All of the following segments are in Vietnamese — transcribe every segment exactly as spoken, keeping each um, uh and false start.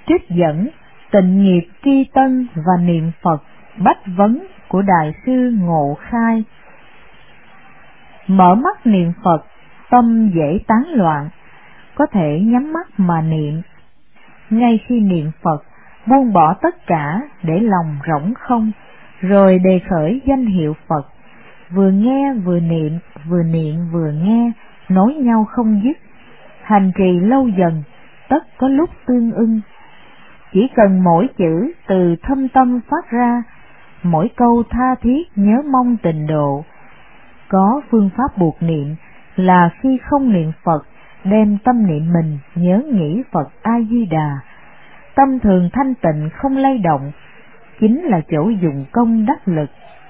Trích dẫn Tịnh nghiệp tri tân và niệm Phật bách vấn của Đại sư Ngộ Khai. Mở mắt niệm Phật, tâm dễ tán loạn, có thể nhắm mắt mà niệm. Ngay khi niệm Phật, buông bỏ tất cả để lòng rỗng không, rồi đề khởi danh hiệu Phật, vừa nghe vừa niệm, vừa niệm vừa nghe, nối nhau không dứt. Hành trì lâu dần, tất có lúc tương ưng. Chỉ cần mỗi chữ từ thâm tâm phát ra, mỗi câu tha thiết nhớ mong tịnh độ. Có phương pháp buộc niệm là khi không niệm Phật, đem tâm niệm mình nhớ nghĩ Phật A-di-đà. Tâm thường thanh tịnh không lay động, chính là chỗ dụng công đắc lực.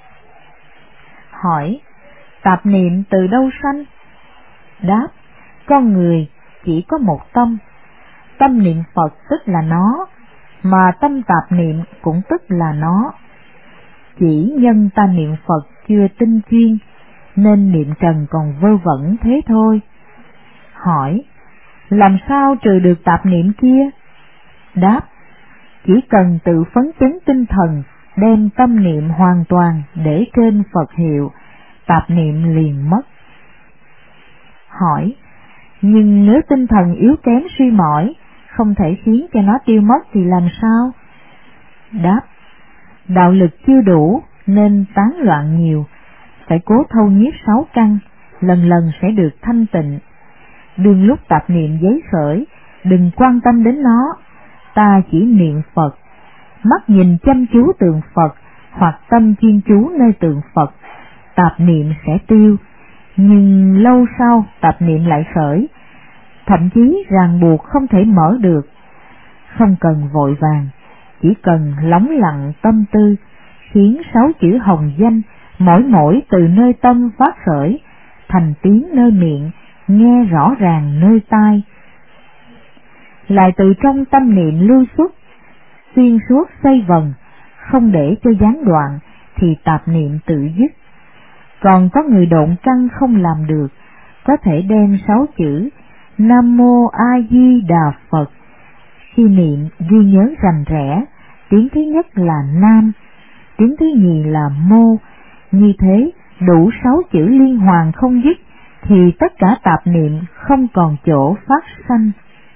Hỏi, tạp niệm từ đâu sanh? Đáp, con người chỉ có một tâm. Tâm niệm Phật tức là nó, mà tâm tạp niệm cũng tức là nó. Chỉ nhân ta niệm Phật chưa tinh chuyên, nên niệm trần còn vơ vẩn thế thôi. Hỏi, làm sao trừ được tạp niệm kia? Đáp, chỉ cần tự phấn chấn tinh thần, đem tâm niệm hoàn toàn để trên Phật hiệu, tạp niệm liền mất. Hỏi, nhưng nếu tinh thần yếu kém suy mỏi, không thể khiến cho nó tiêu mất thì làm sao? Đáp, đạo lực chưa đủ nên tán loạn nhiều, phải cố thâu nhiếp sáu căn, lần lần sẽ được thanh tịnh. Đương lúc tạp niệm giấy khởi, đừng quan tâm đến nó, ta chỉ niệm Phật, mắt nhìn chăm chú tượng Phật hoặc tâm chuyên chú nơi tượng Phật, tạp niệm sẽ tiêu. Nhưng lâu sau tạp niệm lại khởi, thậm chí ràng buộc không thể mở được. Không cần vội vàng, chỉ cần lắng lặng tâm tư, khiến sáu chữ hồng danh mỗi mỗi từ nơi tâm phát khởi, thành tiếng nơi miệng, nghe rõ ràng nơi tai. Lại từ trong tâm niệm lưu xuất, xuyên suốt xoay vần, không để cho gián đoạn, thì tạp niệm tự dứt. Còn có người độn căn không làm được, có thể đem sáu chữ Nam Mô A Di Đà Phật, khi niệm ghi nhớ rành rẽ, tiếng thứ nhất là Nam, tiếng thứ nhì là Mô, như thế đủ sáu chữ liên hoàn không dứt, thì tất cả tạp niệm không còn chỗ phát sanh.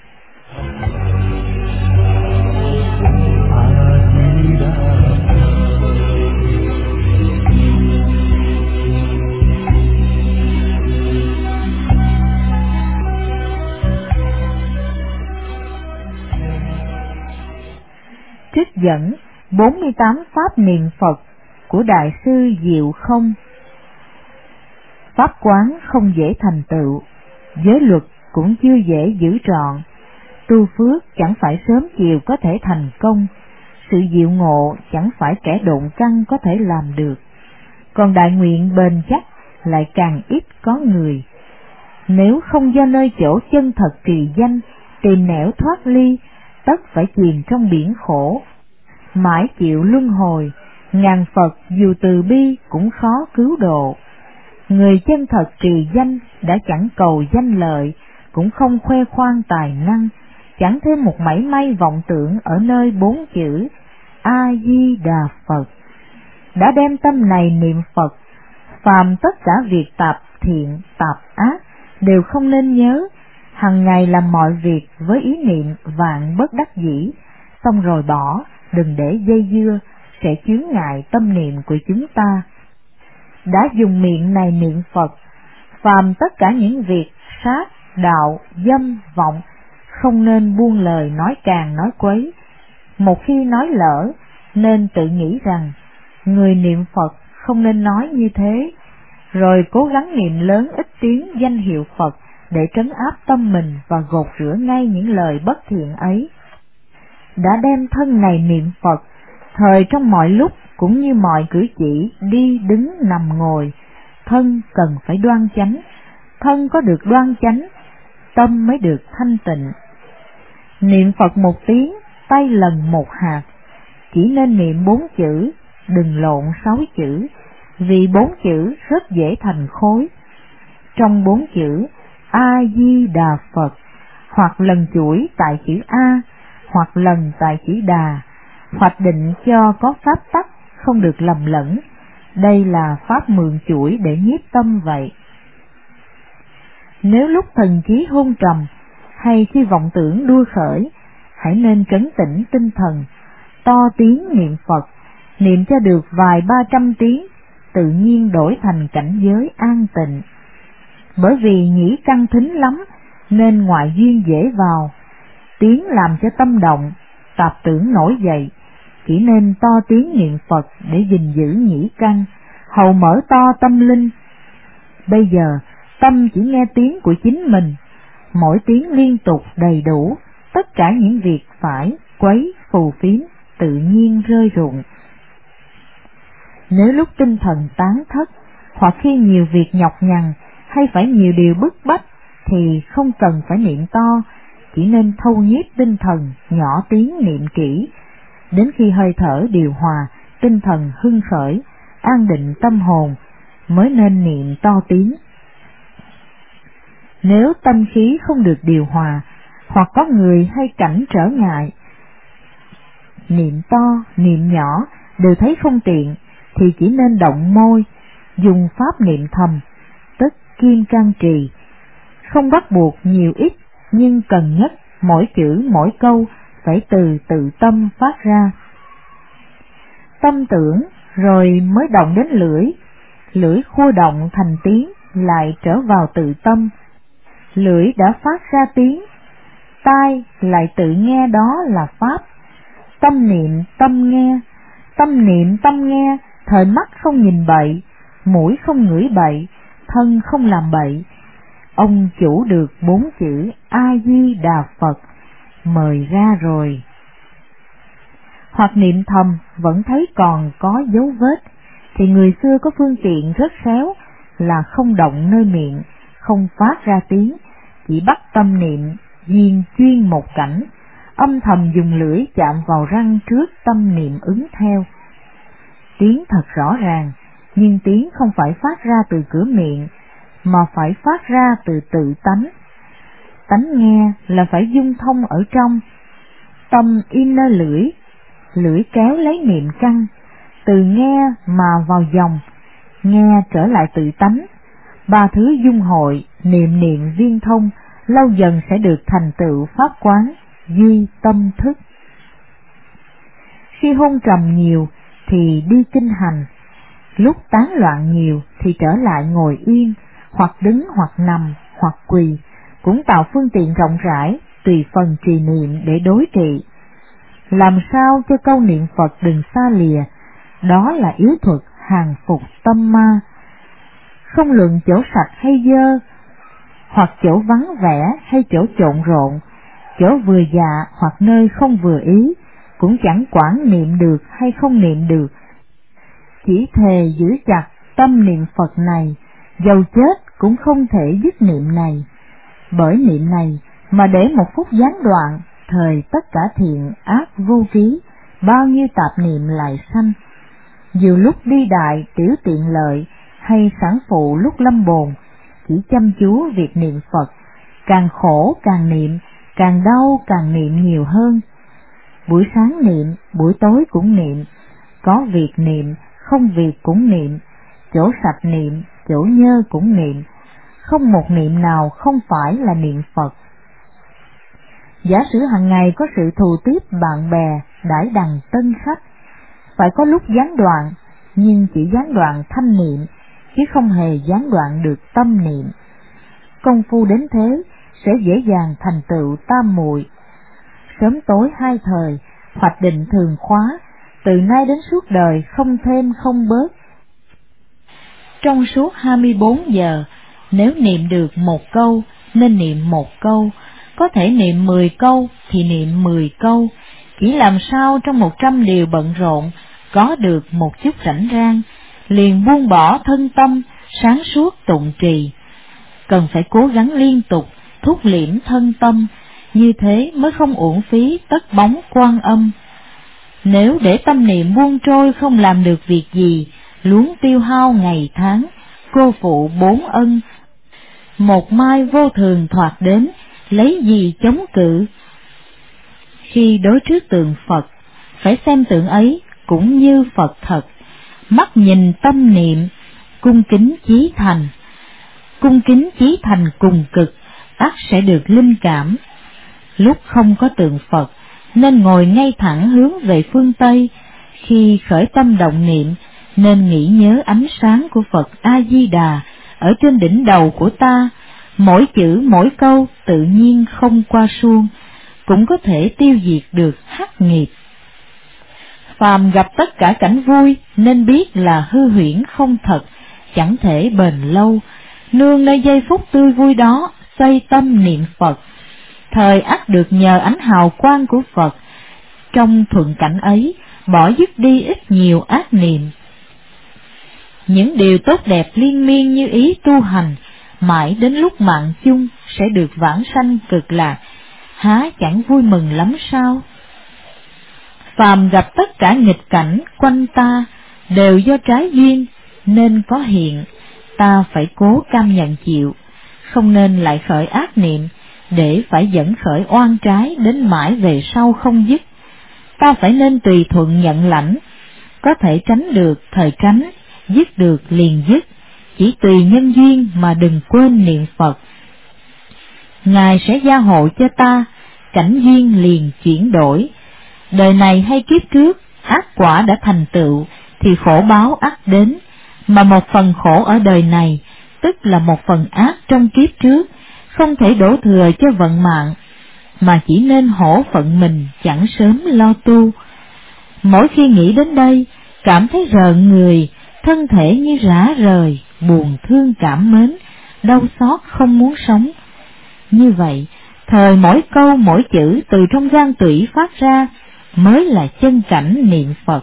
Trích dẫn bốn mươi tám pháp niệm Phật của Đại sư Diệu Không. Pháp quán không dễ thành tựu, giới luật cũng chưa dễ giữ trọn, tu phước chẳng phải sớm chiều có thể thành công, sự diệu ngộ chẳng phải kẻ độn căn có thể làm được, còn đại nguyện bền chắc lại càng ít có người. Nếu không do nơi chỗ chân thật trì danh, tìm nẻo thoát ly, tất phải chìm trong biển khổ, mãi chịu luân hồi, ngàn Phật dù từ bi cũng khó cứu độ. Người chân thật trì danh đã chẳng cầu danh lợi, cũng không khoe khoang tài năng, chẳng thêm một mảy may vọng tưởng ở nơi bốn chữ A Di Đà Phật. Đã đem tâm này niệm Phật, phàm tất cả việc tạp thiện tạp ác đều không nên nhớ, hằng ngày làm mọi việc với ý niệm vạn bất đắc dĩ, xong rồi bỏ, đừng để dây dưa, sẽ chướng ngại tâm niệm của chúng ta. Đã dùng miệng này niệm Phật, phàm tất cả những việc sát, đạo, dâm, vọng, không nên buông lời nói càng nói quấy. Một khi nói lỡ, nên tự nghĩ rằng, người niệm Phật không nên nói như thế, rồi cố gắng niệm lớn ít tiếng danh hiệu Phật để trấn áp tâm mình và gột rửa ngay những lời bất thiện ấy. Đã đem thân này niệm Phật, thời trong mọi lúc cũng như mọi cử chỉ đi đứng nằm ngồi, thân cần phải đoan chánh, thân có được đoan chánh, tâm mới được thanh tịnh. Niệm Phật một tiếng, tay lần một hạt, chỉ nên niệm bốn chữ, đừng lộn sáu chữ, vì bốn chữ rất dễ thành khối. Trong bốn chữ A Di Đà Phật, hoặc lần chuỗi tại chữ A, hoặc lần tại chỉ đà, hoạch định cho có pháp tắc không được lầm lẫn. Đây là pháp mượn chuỗi để nhiếp tâm vậy. Nếu lúc thần trí hôn trầm hay khi vọng tưởng đua khởi, hãy nên trấn tĩnh tinh thần, to tiếng niệm Phật, niệm cho được vài ba trăm tiếng, tự nhiên đổi thành cảnh giới an tịnh. Bởi vì nhĩ căn thính lắm nên ngoại duyên dễ vào, tiếng làm cho tâm động, tạp tưởng nổi dậy, chỉ nên to tiếng niệm Phật để gìn giữ nhĩ căn, hầu mở to tâm linh. Bây giờ tâm chỉ nghe tiếng của chính mình, mỗi tiếng liên tục đầy đủ, tất cả những việc phải quấy phù phiếm tự nhiên rơi rụng. Nếu lúc tinh thần tán thất, hoặc khi nhiều việc nhọc nhằn hay phải nhiều điều bức bách, thì không cần phải niệm to, chỉ nên thâu nhiếp tinh thần, nhỏ tiếng niệm kỹ, đến khi hơi thở điều hòa, tinh thần hưng khởi, an định tâm hồn, mới nên niệm to tiếng. Nếu tâm khí không được điều hòa, hoặc có người hay cảnh trở ngại, niệm to, niệm nhỏ đều thấy không tiện, thì chỉ nên động môi, dùng pháp niệm thầm, tức kim can trì, không bắt buộc nhiều ít, nhưng cần nhất mỗi chữ mỗi câu phải từ tự tâm phát ra. Tâm tưởng rồi mới động đến lưỡi, lưỡi khua động thành tiếng lại trở vào tự tâm, lưỡi đã phát ra tiếng, tai lại tự nghe đó là pháp. Tâm niệm tâm nghe, tâm niệm tâm nghe, thời mắt không nhìn bậy, mũi không ngửi bậy, thân không làm bậy. Ông chủ được bốn chữ A Di Đà Phật mời ra rồi. Hoặc niệm thầm vẫn thấy còn có dấu vết, thì người xưa có phương tiện rất khéo là không động nơi miệng, không phát ra tiếng, chỉ bắt tâm niệm viên chuyên một cảnh, âm thầm dùng lưỡi chạm vào răng trước tâm niệm ứng theo. Tiếng thật rõ ràng, nhưng tiếng không phải phát ra từ cửa miệng, mà phải phát ra từ tự tánh. Tánh nghe là phải dung thông ở trong, tâm in nơi lưỡi, lưỡi kéo lấy niệm căn, từ nghe mà vào dòng, nghe trở lại tự tánh. Ba thứ dung hội, niệm niệm viên thông, lâu dần sẽ được thành tựu pháp quán, duy tâm thức. Khi hôn trầm nhiều thì đi kinh hành, lúc tán loạn nhiều thì trở lại ngồi yên, hoặc đứng hoặc nằm hoặc quỳ, cũng tạo phương tiện rộng rãi tùy phần trì niệm để đối trị. Làm sao cho câu niệm Phật đừng xa lìa, đó là yếu thuật hàng phục tâm ma. Không luận chỗ sạch hay dơ, hoặc chỗ vắng vẻ hay chỗ trộn rộn, chỗ vừa dạ hoặc nơi không vừa ý, cũng chẳng quản niệm được hay không niệm được. Chỉ thề giữ chặt tâm niệm Phật này, dầu chết cũng không thể dứt niệm này. Bởi niệm này mà để một phút gián đoạn, thời tất cả thiện ác vô ký, bao nhiêu tạp niệm lại sanh. Dù lúc đi đại tiểu tiện lợi, hay sản phụ lúc lâm bồn, chỉ chăm chú việc niệm Phật, càng khổ càng niệm, càng đau càng niệm nhiều hơn. Buổi sáng niệm, buổi tối cũng niệm, có việc niệm, không việc cũng niệm, chỗ sạch niệm, chỗ nhơ cũng niệm, không một niệm nào không phải là niệm Phật. Giả sử hàng ngày có sự thù tiếp bạn bè, đãi đằng tân khách, phải có lúc gián đoạn, nhưng chỉ gián đoạn thanh niệm, chứ không hề gián đoạn được tâm niệm. Công phu đến thế sẽ dễ dàng thành tựu tam muội. Sớm tối hai thời, hoạch định thường khóa, từ nay đến suốt đời không thêm không bớt. Trong suốt hai mươi bốn giờ, nếu niệm được một câu nên niệm một câu, có thể niệm mười câu thì niệm mười câu, chỉ làm sao trong một trăm điều bận rộn có được một chút rảnh rang, liền buông bỏ thân tâm, sáng suốt tụng trì. Cần phải cố gắng liên tục, thúc liễm thân tâm, như thế mới không uổng phí tất bóng Quan Âm. Nếu để tâm niệm buông trôi không làm được việc gì, luống tiêu hao ngày tháng, cô phụ bốn ân, một mai vô thường thoạt đến, lấy gì chống cự. Khi đối trước tượng Phật, phải xem tượng ấy cũng như Phật thật, mắt nhìn tâm niệm, cung kính chí thành. Cung kính chí thành cùng cực, ắt sẽ được linh cảm. Lúc không có tượng Phật, nên ngồi ngay thẳng hướng về phương Tây. Khi khởi tâm động niệm, nên nghĩ nhớ ánh sáng của Phật A-di-đà ở trên đỉnh đầu của ta. Mỗi chữ mỗi câu tự nhiên không qua suông, cũng có thể tiêu diệt được hắc nghiệp. Phàm gặp tất cả cảnh vui, nên biết là hư huyễn không thật, chẳng thể bền lâu. Nương nơi giây phút tươi vui đó, xoay tâm niệm Phật, thời ắt được nhờ ánh hào quang của Phật. Trong thuận cảnh ấy, bỏ dứt đi ít nhiều ác niệm. Những điều tốt đẹp liên miên như ý tu hành, mãi đến lúc mạng chung sẽ được vãng sanh cực lạc, há chẳng vui mừng lắm sao? Phàm gặp tất cả nghịch cảnh quanh ta đều do trái duyên nên có hiện, ta phải cố cam nhận chịu, không nên lại khởi ác niệm để phải dẫn khởi oan trái đến mãi về sau không dứt. Ta phải nên tùy thuận nhận lãnh, có thể tránh được thời tránh, dứt được liền dứt, chỉ tùy nhân duyên mà đừng quên niệm Phật. Ngài sẽ gia hộ cho ta, cảnh duyên liền chuyển đổi. Đời này hay kiếp trước, ác quả đã thành tựu, thì khổ báo ắt đến, mà một phần khổ ở đời này, tức là một phần ác trong kiếp trước, không thể đổ thừa cho vận mạng, mà chỉ nên hổ phận mình chẳng sớm lo tu. Mỗi khi nghĩ đến đây, cảm thấy rợn người, thân thể như rã rời, buồn thương cảm mến, đau xót không muốn sống. Như vậy, thời mỗi câu mỗi chữ từ trong gan tủy phát ra, mới là chân cảnh niệm Phật.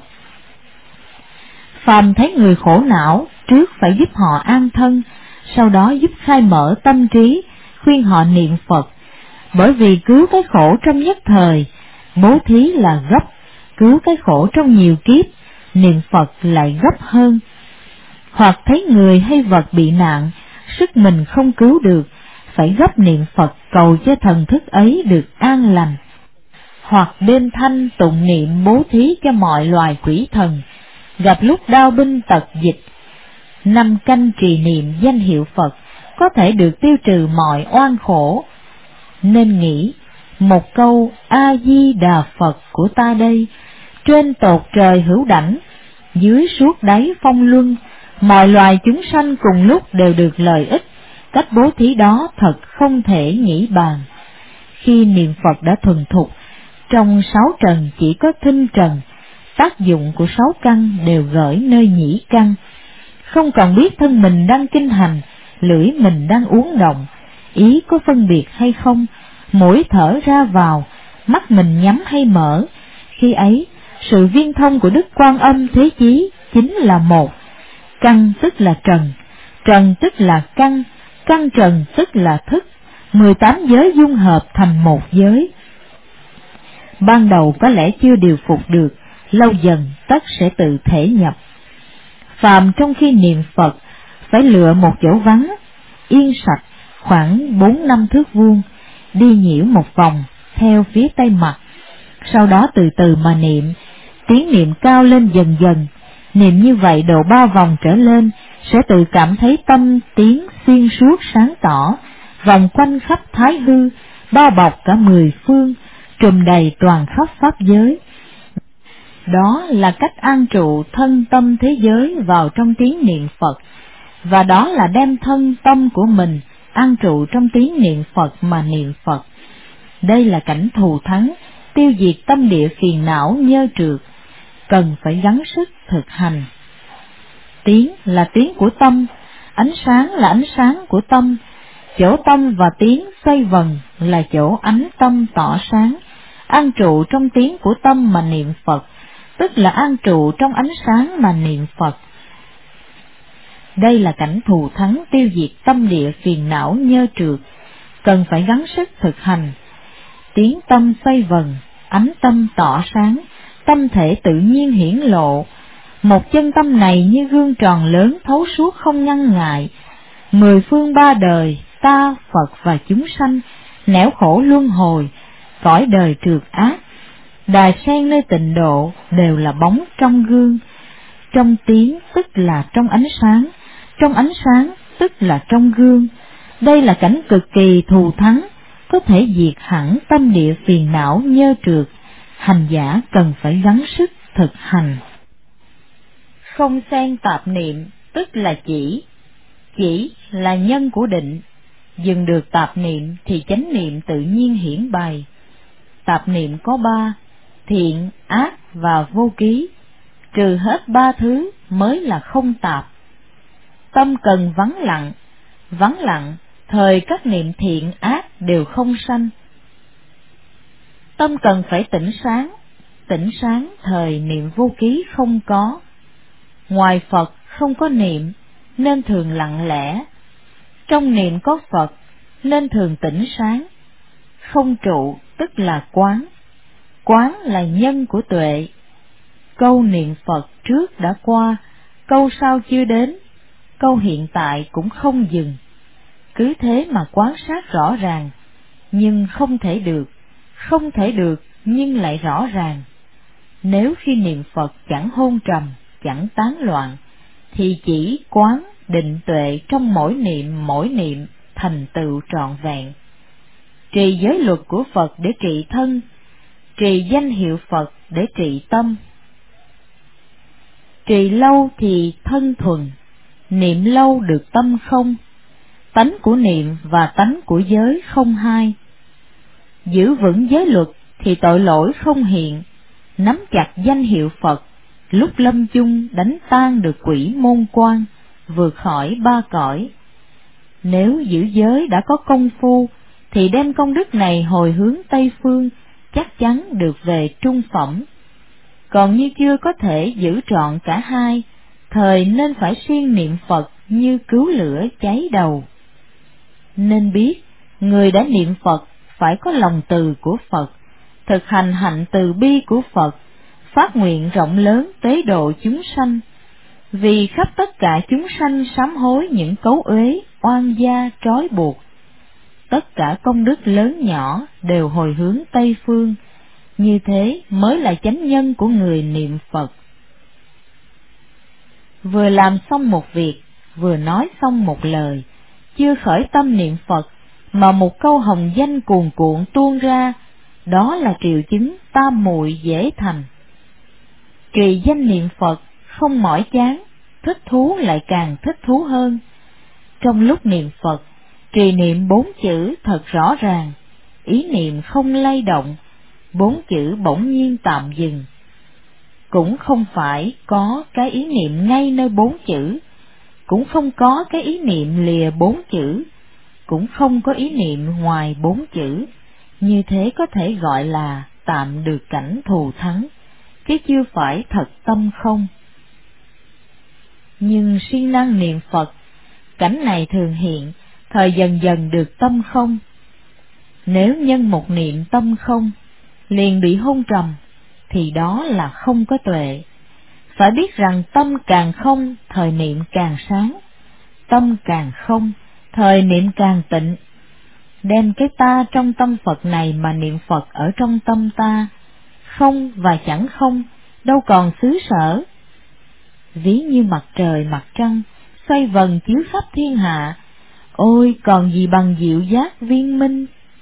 Phàm thấy người khổ não, trước phải giúp họ an thân, sau đó giúp khai mở tâm trí, khuyên họ niệm Phật. Bởi vì cứu cái khổ trong nhất thời, bố thí là gấp, cứu cái khổ trong nhiều kiếp, niệm Phật lại gấp hơn. Hoặc thấy người hay vật bị nạn, sức mình không cứu được, phải gấp niệm Phật cầu cho thần thức ấy được an lành. Hoặc đêm thanh tụng niệm bố thí cho mọi loài quỷ thần, gặp lúc đau binh tật dịch, năm canh trì niệm danh hiệu Phật, có thể được tiêu trừ mọi oan khổ. Nên nghĩ, một câu A-di-đà Phật của ta đây, trên tột trời hữu đảnh, dưới suốt đáy phong luân, mọi loài chúng sanh cùng lúc đều được lợi ích, cách bố thí đó thật không thể nghĩ bàn. Khi niệm Phật đã thuần thục, trong sáu trần chỉ có thinh trần, tác dụng của sáu căn đều gửi nơi nhĩ căn. Không cần biết thân mình đang kinh hành, lưỡi mình đang uốn động, ý có phân biệt hay không, mũi thở ra vào, mắt mình nhắm hay mở. Khi ấy, sự viên thông của Đức Quan Âm Thế Chí chính là một. Căn tức là trần, trần tức là căn, căn trần tức là thức, mười tám giới dung hợp thành một giới. Ban đầu có lẽ chưa điều phục được, lâu dần tất sẽ tự thể nhập. Phàm trong khi niệm Phật, phải lựa một chỗ vắng, yên sạch, khoảng bốn năm thước vuông, đi nhiễu một vòng, theo phía tây mặt. Sau đó từ từ mà niệm, tiếng niệm cao lên dần dần. Niệm như vậy độ ba vòng trở lên, sẽ tự cảm thấy tâm tiếng xuyên suốt sáng tỏ, vòng quanh khắp thái hư, bao bọc cả mười phương, trùm đầy toàn khắp pháp giới. Đó là cách an trụ thân tâm thế giới vào trong tiếng niệm Phật, và đó là đem thân tâm của mình an trụ trong tiếng niệm Phật mà niệm Phật. Đây là cảnh thù thắng, tiêu diệt tâm địa phiền não nhơ trượt, cần phải gắng sức thực hành. Tiếng là tiếng của tâm, ánh sáng là ánh sáng của tâm, chỗ tâm và tiếng xoay vần là chỗ ánh tâm tỏ sáng. An trụ trong tiếng của tâm mà niệm Phật, tức là an trụ trong ánh sáng mà niệm Phật. Đây là cảnh thù thắng tiêu diệt tâm địa phiền não nhơ trượt, cần phải gắng sức thực hành. Tiếng tâm xoay vần, ánh tâm tỏ sáng, tâm thể tự nhiên hiển lộ. Một chân tâm này như gương tròn lớn thấu suốt không ngăn ngại. Mười phương ba đời, ta, Phật và chúng sanh, nẻo khổ luân hồi, cõi đời trượt ác, Đài sen nơi tịnh độ đều là bóng trong gương. Trong tiếng tức là trong ánh sáng, trong ánh sáng tức là trong gương. Đây là cảnh cực kỳ thù thắng, có thể diệt hẳn tâm địa phiền não nhơ trượt. Hành giả cần phải gắng sức thực hành. Không xen tạp niệm tức là chỉ. Chỉ là nhân của định. Dừng được tạp niệm thì chánh niệm tự nhiên hiển bày. Tạp niệm có ba: thiện, ác và vô ký. Trừ hết ba thứ mới là không tạp. Tâm cần vắng lặng, vắng lặng thời các niệm thiện ác đều không sanh. Tâm cần phải tỉnh sáng, tỉnh sáng thời niệm vô ký không có. Ngoài Phật không có niệm nên thường lặng lẽ, trong niệm có Phật nên thường tỉnh sáng. Không trụ tức là quán, quán là nhân của tuệ. Câu niệm Phật trước đã qua, câu sau chưa đến, câu hiện tại cũng không dừng. Cứ thế mà quan sát rõ ràng, nhưng không thể được, không thể được nhưng lại rõ ràng. Nếu khi niệm Phật chẳng hôn trầm, chẳng tán loạn, thì chỉ quán định tuệ trong mỗi niệm mỗi niệm thành tựu trọn vẹn. Trì giới luật của Phật để trị thân, trì danh hiệu Phật để trị tâm. Trì lâu thì thân thuần, niệm lâu được tâm không. Tánh của niệm và tánh của giới không hai. Giữ vững giới luật thì tội lỗi không hiện. Nắm chặt danh hiệu Phật, lúc lâm chung đánh tan được quỷ môn quan, vượt khỏi ba cõi. Nếu giữ giới đã có công phu, thì đem công đức này hồi hướng Tây Phương, chắc chắn được về trung phẩm. Còn như chưa có thể giữ trọn cả hai, thời nên phải siêng niệm Phật như cứu lửa cháy đầu. Nên biết, người đã niệm Phật phải có lòng từ của Phật, thực hành hạnh từ bi của Phật, phát nguyện rộng lớn tế độ chúng sanh. Vì khắp tất cả chúng sanh sám hối những cấu uế, oan gia, trói buộc. Tất cả công đức lớn nhỏ đều hồi hướng Tây Phương, như thế mới là chánh nhân của người niệm Phật. Vừa làm xong một việc, vừa nói xong một lời, chưa khởi tâm niệm Phật, mà một câu hồng danh cuồn cuộn tuôn ra, đó là triệu chứng tam muội dễ thành. Trì danh niệm Phật không mỏi chán, thích thú lại càng thích thú hơn. Trong lúc niệm Phật, trì niệm bốn chữ thật rõ ràng, ý niệm không lay động, bốn chữ bỗng nhiên tạm dừng. Cũng không phải có cái ý niệm ngay nơi bốn chữ, cũng không có cái ý niệm lìa bốn chữ, cũng không có ý niệm ngoài bốn chữ. Như thế có thể gọi là tạm được cảnh thù thắng, chứ chưa phải thật tâm không. Nhưng siêng năng niệm Phật, cảnh này thường hiện, thời dần dần được tâm không. Nếu nhân một niệm tâm không, liền bị hôn trầm, thì đó là không có tuệ. Phải biết rằng tâm càng không, thời niệm càng sáng. Tâm càng không, thời niệm càng tịnh. Đem cái ta trong tâm Phật này mà niệm Phật ở trong tâm ta, không và chẳng không, đâu còn xứ sở. Ví như mặt trời mặt trăng, xoay vần chiếu khắp thiên hạ, ôi còn gì bằng diệu giác viên minh.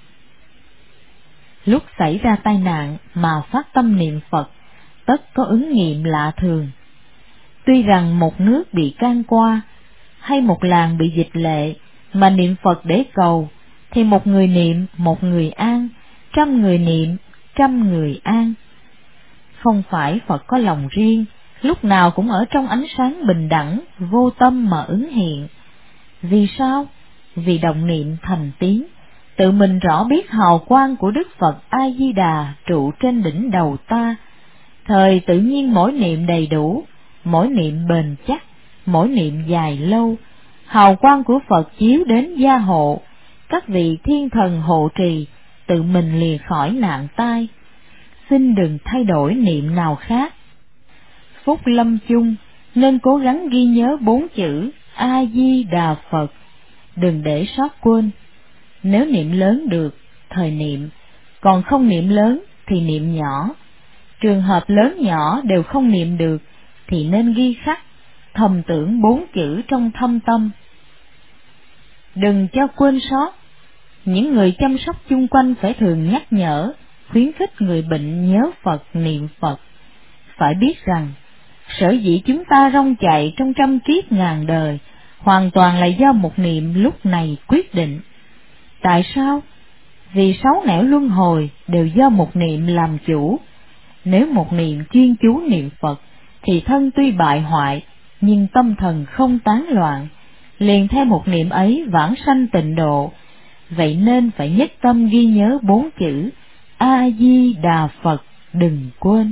Lúc xảy ra tai nạn mà phát tâm niệm Phật, tất có ứng nghiệm lạ thường. Tuy rằng một nước bị can qua, hay một làng bị dịch lệ, mà niệm Phật để cầu, thì một người niệm, một người an, trăm người niệm, trăm người an. Không phải Phật có lòng riêng, lúc nào cũng ở trong ánh sáng bình đẳng, vô tâm mà ứng hiện. Vì sao? Vì động niệm thành tiếng, tự mình rõ biết hào quang của Đức Phật A-di-đà trụ trên đỉnh đầu ta. Thời tự nhiên mỗi niệm đầy đủ, mỗi niệm bền chắc, mỗi niệm dài lâu, hào quang của Phật chiếu đến gia hộ, các vị thiên thần hộ trì, tự mình lìa khỏi nạn tai. Xin đừng thay đổi niệm nào khác. Phúc lâm chung nên cố gắng ghi nhớ bốn chữ A-di-đà Phật, đừng để sót quên. Nếu niệm lớn được, thời niệm, còn không niệm lớn thì niệm nhỏ, Trường hợp lớn nhỏ đều không niệm được thì nên ghi khắc, thầm tưởng bốn chữ trong thâm tâm. Đừng cho quên sót. Những người chăm sóc chung quanh phải thường nhắc nhở, khuyến khích người bệnh nhớ Phật, niệm Phật. Phải biết rằng, sở dĩ chúng ta rong chạy trong trăm kiếp ngàn đời, hoàn toàn là do một niệm lúc này quyết định. Tại sao? Vì sáu nẻo luân hồi đều do một niệm làm chủ. Nếu một niệm chuyên chú niệm Phật, thì thân tuy bại hoại, nhưng tâm thần không tán loạn, liền theo một niệm ấy vãng sanh tịnh độ. Vậy nên phải nhất tâm ghi nhớ bốn chữ A Di Đà Phật, đừng quên.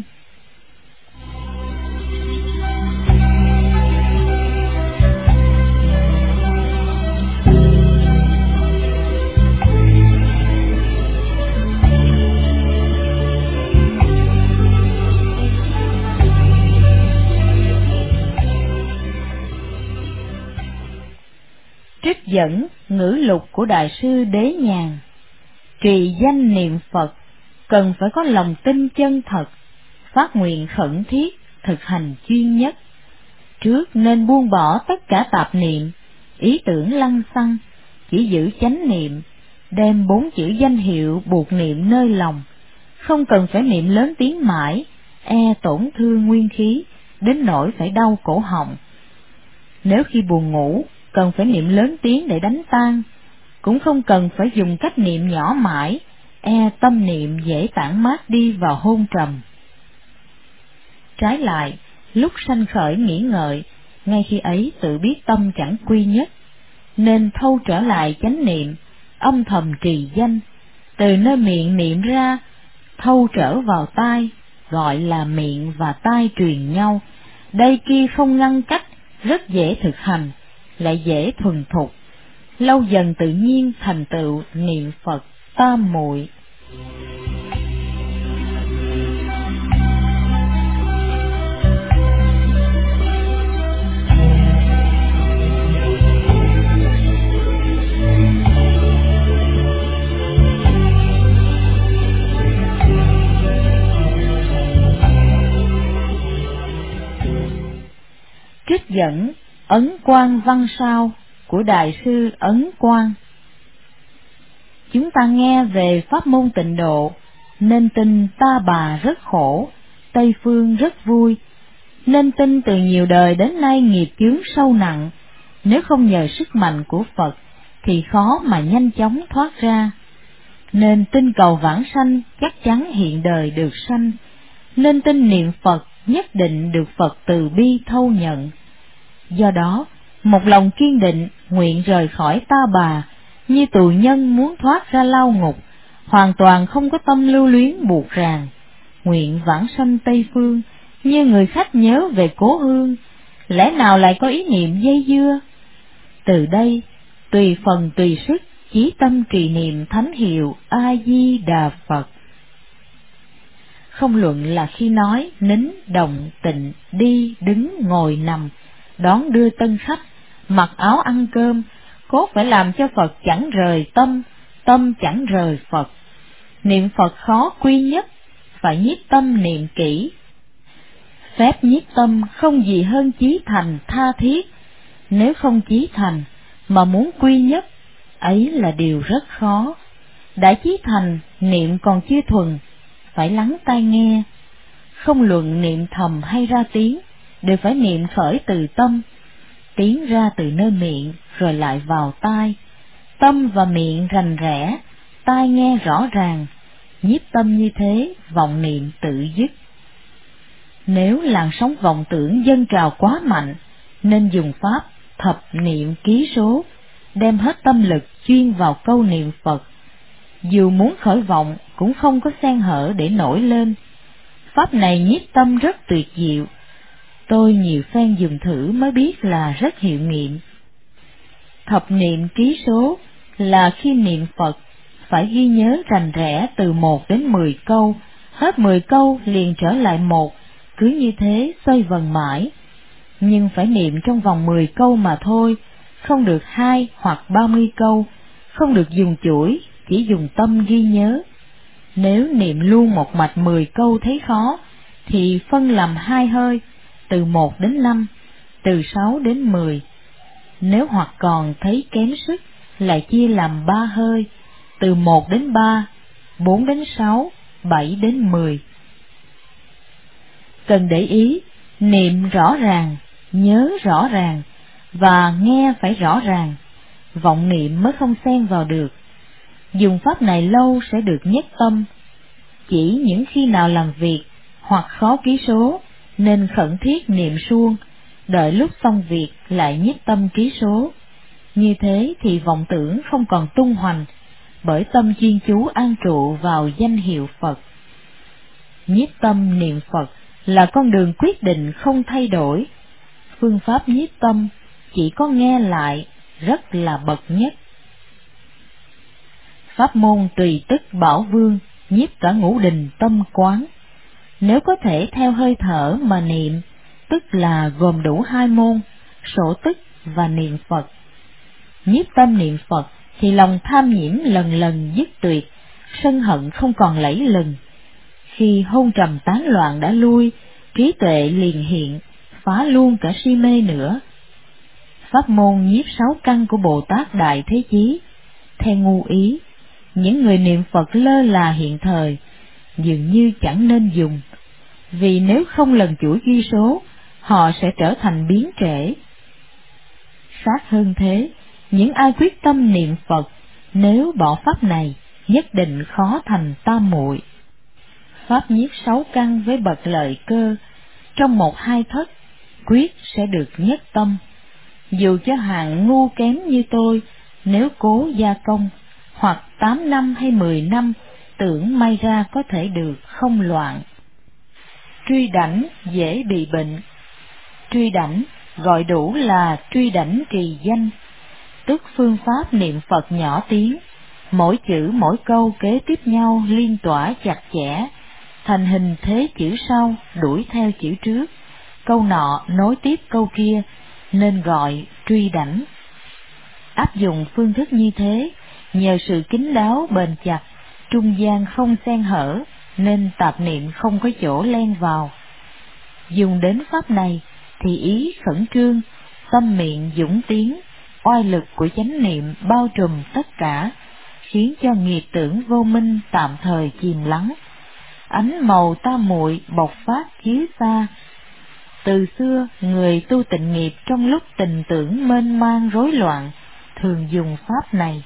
Trích dẫn ngữ lục của Đại sư Đế Nhàn. Trì danh niệm Phật cần phải có lòng tin chân thật, phát nguyện khẩn thiết, thực hành chuyên nhất. Trước nên buông bỏ tất cả tạp niệm, ý tưởng lăng xăng, chỉ giữ chánh niệm, đem bốn chữ danh hiệu buộc niệm nơi lòng, không cần phải niệm lớn tiếng mãi, e tổn thương nguyên khí, đến nỗi phải đau cổ họng. Nếu khi buồn ngủ, cần phải niệm lớn tiếng để đánh tan, cũng không cần phải dùng cách niệm nhỏ mãi, e tâm niệm dễ tản mát đi vào hôn trầm. Trái lại, lúc sanh khởi nghĩ ngợi, ngay khi ấy tự biết tâm chẳng quy nhất, nên thâu trở lại chánh niệm, âm thầm trì danh, từ nơi miệng niệm ra, thâu trở vào tai, gọi là miệng và tai truyền nhau, đây kia không ngăn cách, rất dễ thực hành, lại dễ thuần thục, lâu dần tự nhiên thành tựu niệm Phật tam muội. Trích dẫn Ấn Quang Văn Sao của Đại sư Ấn Quang. Chúng ta nghe về pháp môn tịnh độ, nên tin Ta Bà rất khổ, Tây Phương rất vui, nên tin từ nhiều đời đến nay nghiệp chướng sâu nặng, nếu không nhờ sức mạnh của Phật thì khó mà nhanh chóng thoát ra. Nên tin cầu vãng sanh chắc chắn hiện đời được sanh, nên tin niệm Phật nhất định được Phật từ bi thâu nhận. Do đó, một lòng kiên định nguyện rời khỏi Ta Bà, như tù nhân muốn thoát ra lao ngục, hoàn toàn không có tâm lưu luyến buộc ràng, nguyện vãng sanh Tây Phương, như người khách nhớ về cố hương, lẽ nào lại có ý niệm dây dưa. Từ đây, tùy phần tùy sức, chí tâm trì niệm thánh hiệu A Di Đà Phật. Không luận là khi nói, nín, động, tịnh, đi, đứng, ngồi, nằm, đón đưa tân khách, mặc áo ăn cơm, cốt phải làm cho Phật chẳng rời tâm, tâm chẳng rời Phật. Niệm Phật khó quy nhất, phải nhiếp tâm niệm kỹ. Phép nhiếp tâm không gì hơn chí thành tha thiết, nếu không chí thành mà muốn quy nhất, ấy là điều rất khó. Đã chí thành, niệm còn chưa thuần, phải lắng tai nghe. Không luận niệm thầm hay ra tiếng, đều phải niệm khởi từ tâm, tiếng ra từ nơi miệng rồi lại vào tai. Tâm và miệng rành rẽ, tai nghe rõ ràng, nhiếp tâm như thế, vọng niệm tự dứt. Nếu làn sóng vọng tưởng dâng trào quá mạnh, nên dùng pháp thập niệm ký số, đem hết tâm lực chuyên vào câu niệm Phật. Dù muốn khởi vọng cũng không có xen hở để nổi lên. Pháp này nhiếp tâm rất tuyệt diệu, tôi nhiều phen dùng thử mới biết là rất hiệu nghiệm. Thập niệm ký số là khi niệm Phật phải ghi nhớ rành rẽ từ một đến mười câu, hết mười câu liền trở lại một, cứ như thế xoay vần mãi. Nhưng phải niệm trong vòng mười câu mà thôi, không được hai hoặc ba mươi câu, không được dùng chuỗi, chỉ dùng tâm ghi nhớ. Nếu niệm luôn một mạch mười câu thấy khó, thì phân làm hai hơi, từ một đến năm, từ sáu đến mười. Nếu hoặc còn thấy kém sức, lại chia làm ba hơi, từ một đến ba, bốn đến sáu, bảy đến mười. Cần để ý, niệm rõ ràng, nhớ rõ ràng, và nghe phải rõ ràng, vọng niệm mới không xen vào được. Dùng pháp này lâu sẽ được nhất tâm. Chỉ những khi nào làm việc hoặc khó ký số nên khẩn thiết niệm suông, đợi lúc xong việc lại nhất tâm ký số. Như thế thì vọng tưởng không còn tung hoành, bởi tâm chuyên chú an trụ vào danh hiệu Phật. Nhiếp tâm niệm Phật là con đường quyết định không thay đổi. Phương pháp nhiếp tâm chỉ có nghe lại, rất là bậc nhất. Pháp môn tùy tức bảo vương, nhiếp cả ngũ đình tâm quán. Nếu có thể theo hơi thở mà niệm, tức là gồm đủ hai môn, sổ tức và niệm Phật. Nhiếp tâm niệm Phật thì lòng tham nhiễm lần lần dứt tuyệt, sân hận không còn lẫy lừng. Khi hôn trầm tán loạn đã lui, trí tuệ liền hiện, phá luôn cả si mê nữa. Pháp môn nhiếp sáu căn của Bồ Tát Đại Thế Chí, theo ngu ý, những người niệm Phật lơ là hiện thời, dường như chẳng nên dùng, vì nếu không lần chuỗi ghi số, họ sẽ trở thành biến trễ. Sát hơn thế, những ai quyết tâm niệm Phật, nếu bỏ pháp này, nhất định khó thành tam muội. Pháp nhiếp sáu căn với bậc lợi cơ, trong một hai thất, quyết sẽ được nhất tâm. Dù cho hạng ngu kém như tôi, nếu cố gia công, hoặc tám năm hay mười năm, tưởng may ra có thể được không loạn. Truy đảnh dễ bị bệnh. Truy đảnh gọi đủ là truy đảnh trì danh, tức phương pháp niệm Phật nhỏ tiếng, mỗi chữ mỗi câu kế tiếp nhau liên tỏa chặt chẽ, thành hình thế chữ sau đuổi theo chữ trước, câu nọ nối tiếp câu kia, nên gọi truy đảnh. Áp dụng phương thức như thế, nhờ sự kín đáo bền chặt, trung gian không xen hở, nên tạp niệm không có chỗ len vào. Dùng đến pháp này thì ý khẩn trương, tâm miệng dũng tiến, oai lực của chánh niệm bao trùm tất cả, khiến cho nghiệp tưởng vô minh tạm thời chìm lắng. Ánh màu tam muội bộc phát chiếu xa. Từ xưa, người tu tịnh nghiệp trong lúc tình tưởng mênh mang rối loạn, thường dùng pháp này.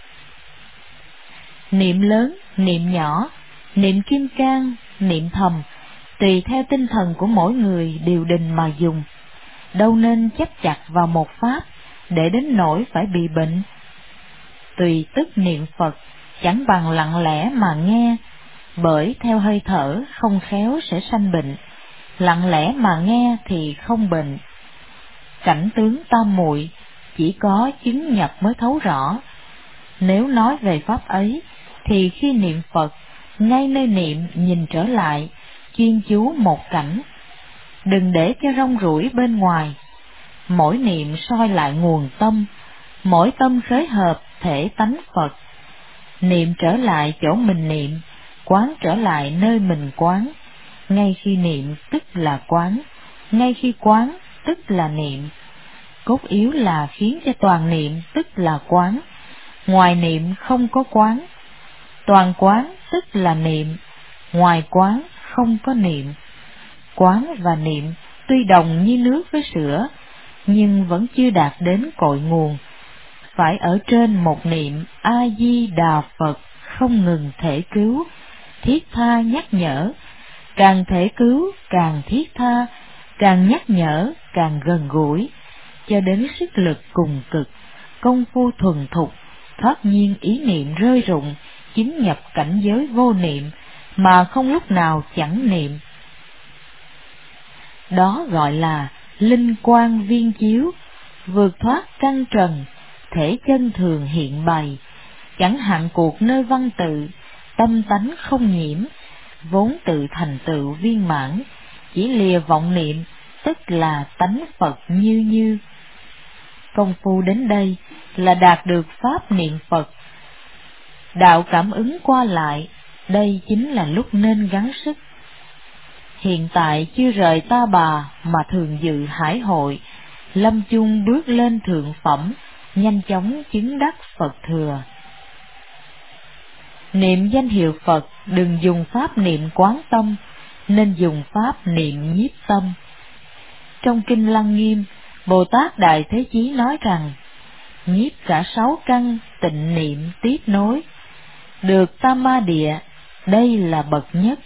Niệm lớn, niệm nhỏ, niệm kim cang, niệm thầm, tùy theo tinh thần của mỗi người điều đình mà dùng. Đâu nên chấp chặt vào một pháp, để đến nỗi phải bị bệnh. Tùy tức niệm Phật, chẳng bằng lặng lẽ mà nghe, bởi theo hơi thở không khéo sẽ sanh bệnh, lặng lẽ mà nghe thì không bệnh. Cảnh tướng tam muội chỉ có chứng nhập mới thấu rõ. Nếu nói về pháp ấy, thì khi niệm Phật, ngay nơi niệm nhìn trở lại, chuyên chú một cảnh, đừng để cho rong ruổi bên ngoài. Mỗi niệm soi lại nguồn tâm, mỗi tâm khới hợp thể tánh Phật. Niệm trở lại chỗ mình niệm, quán trở lại nơi mình quán. Ngay khi niệm tức là quán, ngay khi quán tức là niệm. Cốt yếu là khiến cho toàn niệm tức là quán, ngoài niệm không có quán. Toàn quán tức là niệm, ngoài quán không có niệm. Quán và niệm tuy đồng như nước với sữa, nhưng vẫn chưa đạt đến cội nguồn. Phải ở trên một niệm A Di Đà Phật không ngừng thể cứu, thiết tha nhắc nhở, càng thể cứu càng thiết tha, càng nhắc nhở càng gần gũi, cho đến sức lực cùng cực, công phu thuần thục, thoát nhiên ý niệm rơi rụng, chứng nhập cảnh giới vô niệm, mà không lúc nào chẳng niệm. Đó gọi là linh quang viên chiếu, vượt thoát căn trần, thể chân thường hiện bày, chẳng hạn cuộc nơi văn tự, tâm tánh không nhiễm, vốn tự thành tựu viên mãn, chỉ lìa vọng niệm, tức là tánh Phật như như. Công phu đến đây là đạt được pháp niệm Phật. Đạo cảm ứng qua lại, đây chính là lúc nên gắng sức. hiện tại chưa rời ta bà mà thường dự hải hội, lâm chung bước lên thượng phẩm, nhanh chóng chứng đắc Phật thừa. Niệm danh hiệu Phật đừng dùng pháp niệm quán tâm, nên dùng pháp niệm nhiếp tâm. Trong Kinh Lăng Nghiêm, Bồ Tát Đại Thế Chí nói rằng, nhiếp cả sáu căn tịnh niệm tiếp nối, được tam ma địa, đây là bậc nhất.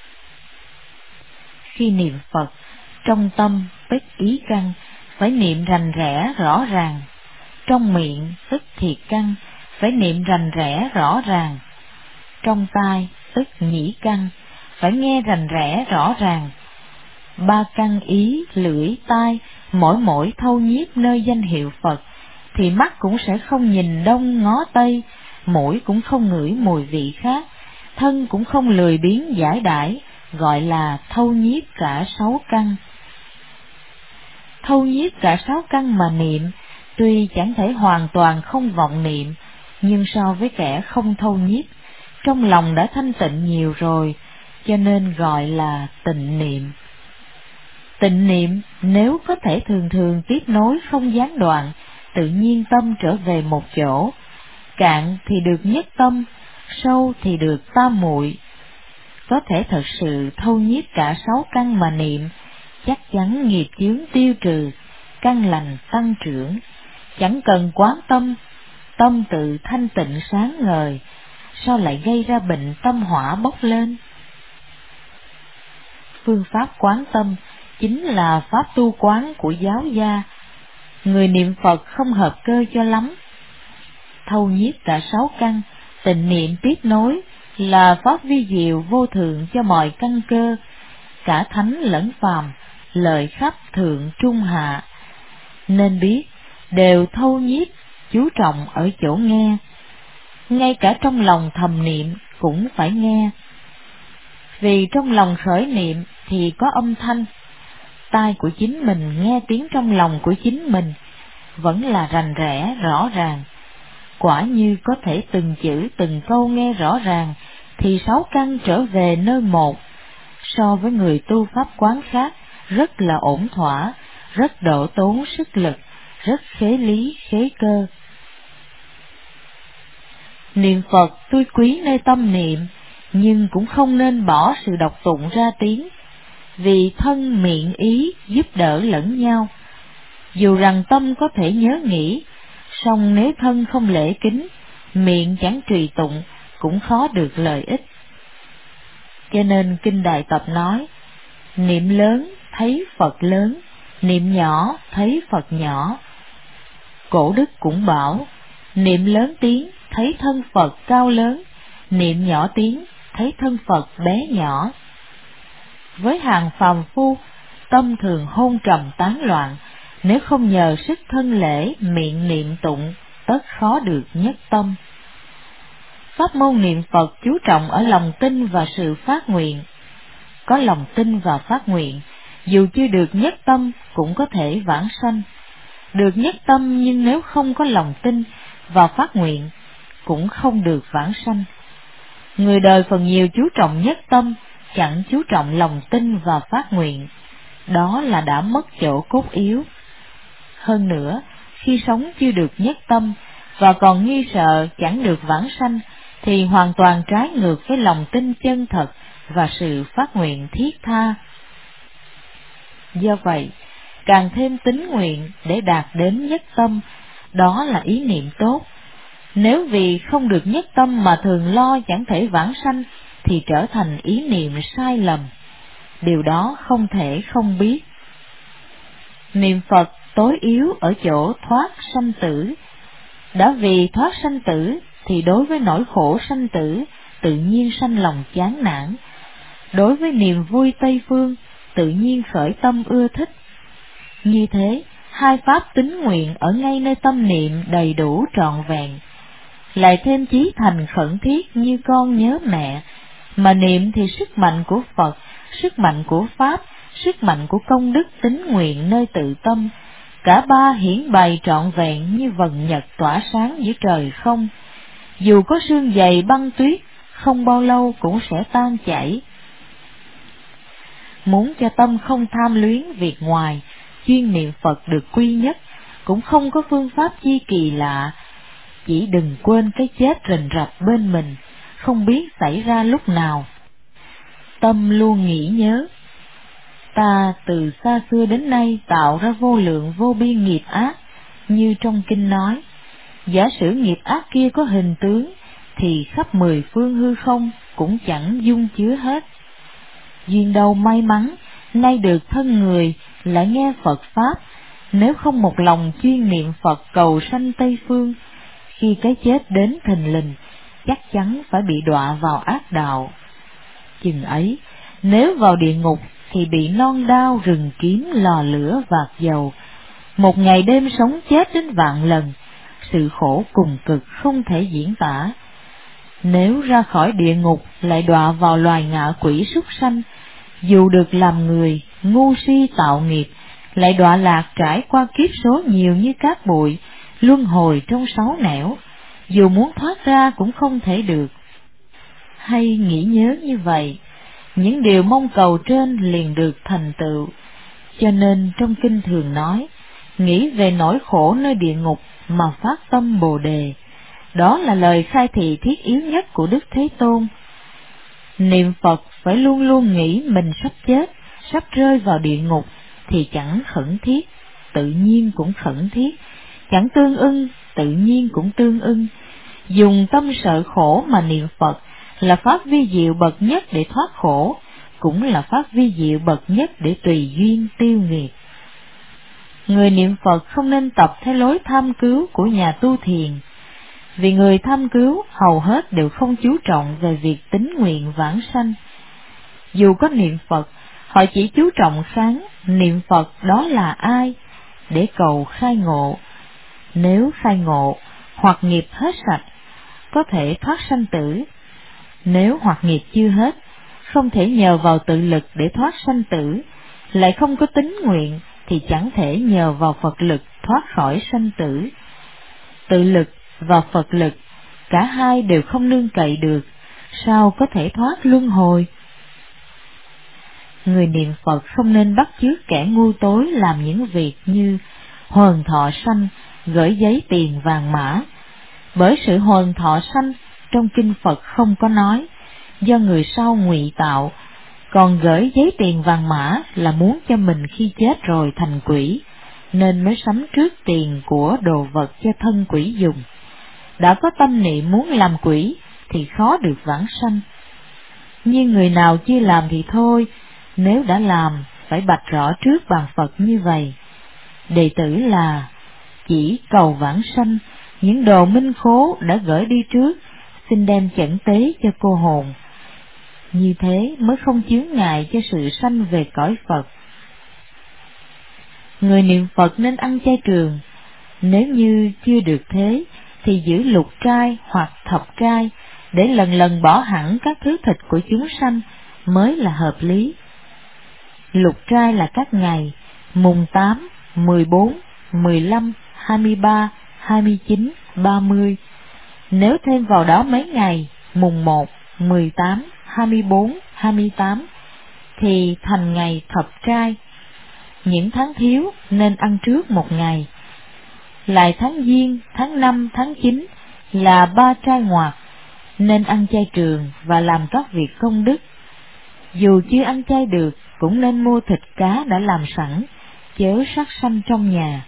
Khi niệm Phật, trong tâm tức ý căn, phải niệm rành rẽ rõ ràng. Trong miệng tức thiệt căn, phải niệm rành rẽ rõ ràng. Trong tai tức nhĩ căn, phải nghe rành rẽ rõ ràng. Ba căn ý, lưỡi, tai, mỗi mỗi thâu nhiếp nơi danh hiệu Phật, thì mắt cũng sẽ không nhìn đông ngó tây, mũi cũng không ngửi mùi vị khác, thân cũng không lười biếng giải đãi, gọi là thâu nhiếp cả sáu căn. Thâu nhiếp cả sáu căn mà niệm, tuy chẳng thể hoàn toàn không vọng niệm, nhưng so với kẻ không thâu nhiếp, trong lòng đã thanh tịnh nhiều rồi, cho nên gọi là tịnh niệm. Tịnh niệm nếu có thể thường thường tiếp nối không gián đoạn, tự nhiên tâm trở về một chỗ, cạn thì được nhất tâm, sâu thì được tam muội. Có thể thật sự thâu nhiếp cả sáu căn mà niệm, chắc chắn nghiệp chướng tiêu trừ, căn lành tăng trưởng, chẳng cần quán tâm, tâm tự thanh tịnh sáng ngời, sao lại gây ra bệnh tâm hỏa bốc lên? Phương pháp quán tâm chính là pháp tu quán của giáo gia, người niệm Phật không hợp cơ cho lắm. Thâu nhiếp cả sáu căn, tịnh niệm tiếp nối là pháp vi diệu vô thượng cho mọi căn cơ, cả thánh lẫn phàm, lợi khắp thượng trung hạ. Nên biết, đều thâu nhiếp, chú trọng ở chỗ nghe, ngay cả trong lòng thầm niệm cũng phải nghe. Vì trong lòng khởi niệm thì có âm thanh, tai của chính mình nghe tiếng trong lòng của chính mình, vẫn là rành rẽ rõ ràng. Quả như có thể từng chữ từng câu nghe rõ ràng, thì sáu căn trở về nơi một, so với người tu pháp quán khác rất là ổn thỏa, rất độ tốn sức lực, rất khế lý khế cơ. Niệm Phật tuy quý nơi tâm niệm, nhưng cũng không nên bỏ sự đọc tụng ra tiếng, vì thân miệng ý giúp đỡ lẫn nhau. Dù rằng tâm có thể nhớ nghĩ, song nếu thân không lễ kính, miệng chẳng trì tụng, cũng khó được lợi ích. Cho nên Kinh Đại Tập nói, niệm lớn thấy Phật lớn, niệm nhỏ thấy Phật nhỏ. Cổ Đức cũng bảo, niệm lớn tiếng thấy thân Phật cao lớn, niệm nhỏ tiếng thấy thân Phật bé nhỏ. Với hàng phàm phu, tâm thường hôn trầm tán loạn, nếu không nhờ sức thân lễ miệng niệm tụng, tất khó được nhất tâm. Pháp môn niệm Phật chú trọng ở lòng tin và sự phát nguyện. Có lòng tin và phát nguyện, dù chưa được nhất tâm cũng có thể vãng sanh. Được nhất tâm nhưng nếu không có lòng tin và phát nguyện, cũng không được vãng sanh. Người đời phần nhiều chú trọng nhất tâm, chẳng chú trọng lòng tin và phát nguyện, đó là đã mất chỗ cốt yếu. Hơn nữa, khi sống chưa được nhất tâm và còn nghi sợ chẳng được vãng sanh, thì hoàn toàn trái ngược với lòng tin chân thật và sự phát nguyện thiết tha. Do vậy, càng thêm tín nguyện để đạt đến nhất tâm, đó là ý niệm tốt. Nếu vì không được nhất tâm mà thường lo chẳng thể vãng sanh, thì trở thành ý niệm sai lầm. Điều đó không thể không biết. Niệm Phật tối yếu ở chỗ thoát sanh tử. Đã vì thoát sanh tử, thì đối với nỗi khổ sanh tử, tự nhiên sanh lòng chán nản. Đối với niềm vui Tây Phương, tự nhiên khởi tâm ưa thích. Như thế, hai pháp tín nguyện ở ngay nơi tâm niệm đầy đủ trọn vẹn. Lại thêm chí thành khẩn thiết như con nhớ mẹ, mà niệm thì sức mạnh của Phật, sức mạnh của Pháp, sức mạnh của công đức tín nguyện nơi tự tâm, cả ba hiển bày trọn vẹn như vầng nhật tỏa sáng giữa trời không. Dù có sương dày băng tuyết, không bao lâu cũng sẽ tan chảy. muốn cho tâm không tham luyến việc ngoài, chuyên niệm Phật được quy nhất, cũng không có phương pháp chi kỳ lạ. Chỉ đừng quên cái chết rình rập bên mình, không biết xảy ra lúc nào. Tâm luôn nghĩ nhớ, ta từ xa xưa đến nay tạo ra vô lượng vô biên nghiệp ác, như trong kinh nói. Giả sử nghiệp ác kia có hình tướng, thì khắp mười phương hư không cũng chẳng dung chứa hết. Duyên đâu may mắn, nay được thân người, lại nghe Phật Pháp, nếu không một lòng chuyên niệm Phật cầu sanh Tây Phương, khi cái chết đến thình lình, chắc chắn phải bị đọa vào ác đạo. Chừng ấy, nếu vào địa ngục thì bị non đao rừng kiếm lò lửa vạt dầu, một ngày đêm sống chết đến vạn lần, sự khổ cùng cực không thể diễn tả. Nếu ra khỏi địa ngục lại đọa vào loài ngạ quỷ súc sanh, dù được làm người, ngu si tạo nghiệp, lại đọa lạc trải qua kiếp số nhiều như cát bụi, luân hồi trong sáu nẻo, dù muốn thoát ra cũng không thể được. Hay nghĩ nhớ như vậy, những điều mong cầu trên liền được thành tựu. Cho nên trong kinh thường nói, nghĩ về nỗi khổ nơi địa ngục mà phát tâm Bồ Đề, đó là lời khai thị thiết yếu nhất của Đức Thế Tôn. Niệm Phật phải luôn luôn nghĩ mình sắp chết, sắp rơi vào địa ngục, thì chẳng khẩn thiết, tự nhiên cũng khẩn thiết, chẳng tương ưng, tự nhiên cũng tương ưng. Dùng tâm sợ khổ mà niệm Phật là pháp vi diệu bậc nhất để thoát khổ, cũng là pháp vi diệu bậc nhất để tùy duyên tiêu nghiệp. Người niệm Phật không nên tập theo lối tham cứu của nhà tu thiền, vì người tham cứu hầu hết đều không chú trọng về việc tín nguyện vãng sanh. Dù có niệm Phật, họ chỉ chú trọng kháng niệm Phật đó là ai, để cầu khai ngộ. Nếu khai ngộ, hoặc nghiệp hết sạch, có thể thoát sanh tử. Nếu hoặc nghiệp chưa hết, không thể nhờ vào tự lực để thoát sanh tử, lại không có tín nguyện, thì chẳng thể nhờ vào Phật lực thoát khỏi sanh tử. Tự lực và Phật lực, cả hai đều không nương cậy được, sao có thể thoát luân hồi? Người niệm Phật không nên bắt chước kẻ ngu tối làm những việc như hờn thọ sanh, gửi giấy tiền vàng mã. Bởi sự hờn thọ sanh trong kinh Phật không có nói, do người sau ngụy tạo, còn gửi giấy tiền vàng mã là muốn cho mình khi chết rồi thành quỷ, nên mới sắm trước tiền của đồ vật cho thân quỷ dùng. Đã có tâm niệm muốn làm quỷ thì khó được vãng sanh. Nhưng người nào chưa làm thì thôi, nếu đã làm phải bạch rõ trước bàn Phật như vậy. Đệ tử là chỉ cầu vãng sanh, những đồ minh khố đã gửi đi trước, xin đem chẩn tế cho cô hồn. Như thế mới không chướng ngại cho sự sanh về cõi Phật. Người niệm Phật nên ăn chay trường, nếu như chưa được thế thì giữ lục trai hoặc thập trai, để lần lần bỏ hẳn các thứ thịt của chúng sanh mới là hợp lý. Lục trai là các ngày mùng tám, mười bốn, mười lăm, hai mươi ba, hai mươi chín, ba mươi. Nếu thêm vào đó mấy ngày mùng một, mười tám, hai mươi bốn, hai mươi tám thì thành ngày thập trai. Những tháng thiếu nên ăn trước một ngày. Lại tháng Giêng, tháng năm, tháng chín là ba trai ngoạc, nên ăn chay trường và làm các việc công đức. Dù chưa ăn chay được cũng nên mua thịt cá đã làm sẵn, chớ sát sanh trong nhà.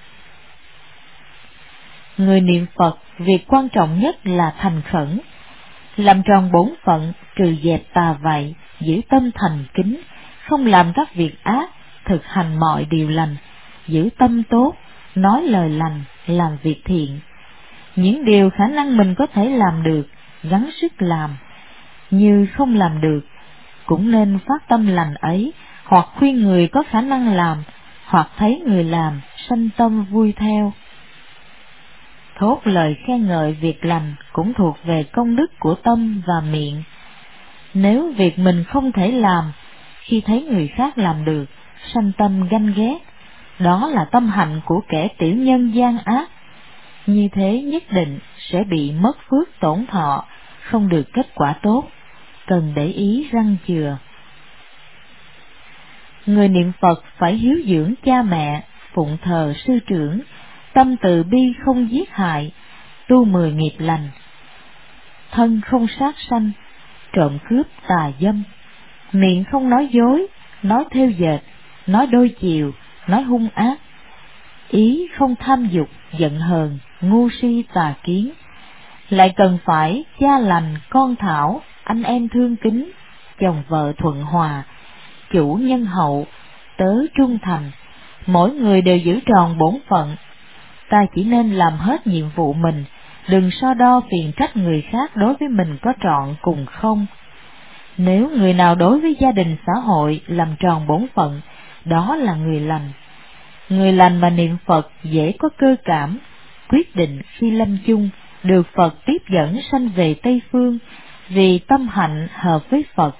Người niệm Phật, việc quan trọng nhất là thành khẩn, làm tròn bổn phận, trừ dẹp tà vậy, giữ tâm thành kính, không làm các việc ác, thực hành mọi điều lành, giữ tâm tốt, nói lời lành, làm việc thiện. Những điều khả năng mình có thể làm được, gắng sức làm. Như không làm được, cũng nên phát tâm lành ấy, hoặc khuyên người có khả năng làm, hoặc thấy người làm, sanh tâm vui theo. Thốt lời khen ngợi việc lành cũng thuộc về công đức của tâm và miệng. Nếu việc mình không thể làm, khi thấy người khác làm được, sanh tâm ganh ghét, đó là tâm hạnh của kẻ tiểu nhân gian ác. Như thế nhất định sẽ bị mất phước tổn thọ, không được kết quả tốt, cần để ý răng chừa. Người niệm Phật phải hiếu dưỡng cha mẹ, phụng thờ sư trưởng, tâm từ bi không giết hại, tu mười nghiệp lành, thân không sát sanh, trộm cướp tà dâm, miệng không nói dối, nói thêu dệt, nói đôi chiều, nói hung ác, ý không tham dục, giận hờn, ngu si tà kiến. Lại cần phải cha lành, con thảo, anh em thương kính, chồng vợ thuận hòa, chủ nhân hậu, tớ trung thành, mỗi người đều giữ tròn bổn phận. Ta chỉ nên làm hết nhiệm vụ mình, đừng so đo phiền trách người khác đối với mình có trọn cùng không. Nếu người nào đối với gia đình xã hội làm tròn bổn phận, đó là người lành. Người lành mà niệm Phật dễ có cơ cảm, quyết định khi lâm chung được Phật tiếp dẫn sanh về Tây Phương, vì tâm hạnh hợp với Phật.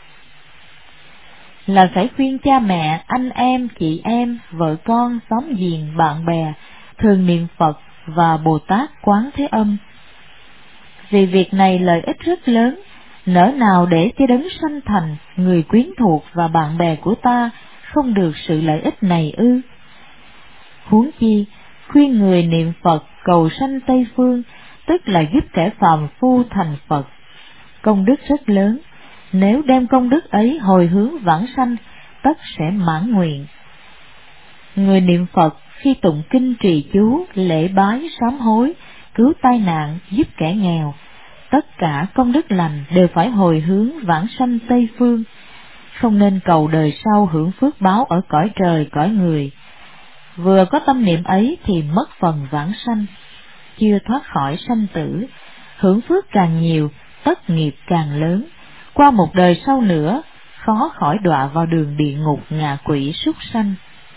Là phải khuyên cha mẹ, anh em, chị em, vợ con, xóm giềng, bạn bè thường niệm Phật và Bồ Tát Quán Thế Âm. Vì việc này lợi ích rất lớn, nỡ nào để cho đấng sanh thành, người quyến thuộc và bạn bè của ta không được sự lợi ích này ư? Huống chi, khuyên người niệm Phật cầu sanh Tây Phương, tức là giúp kẻ phàm phu thành Phật. Công đức rất lớn, nếu đem công đức ấy hồi hướng vãng sanh, tất sẽ mãn nguyện. Người niệm Phật khi tụng kinh trì chú, lễ bái, sám hối, cứu tai nạn, giúp kẻ nghèo, tất cả công đức lành đều phải hồi hướng vãng sanh Tây Phương, không nên cầu đời sau hưởng phước báo ở cõi trời cõi người. Vừa có tâm niệm ấy thì mất phần vãng sanh, chưa thoát khỏi sanh tử, hưởng phước càng nhiều, tất nghiệp càng lớn, qua một đời sau nữa, khó khỏi đọa vào đường địa ngục ngạ quỷ súc sanh.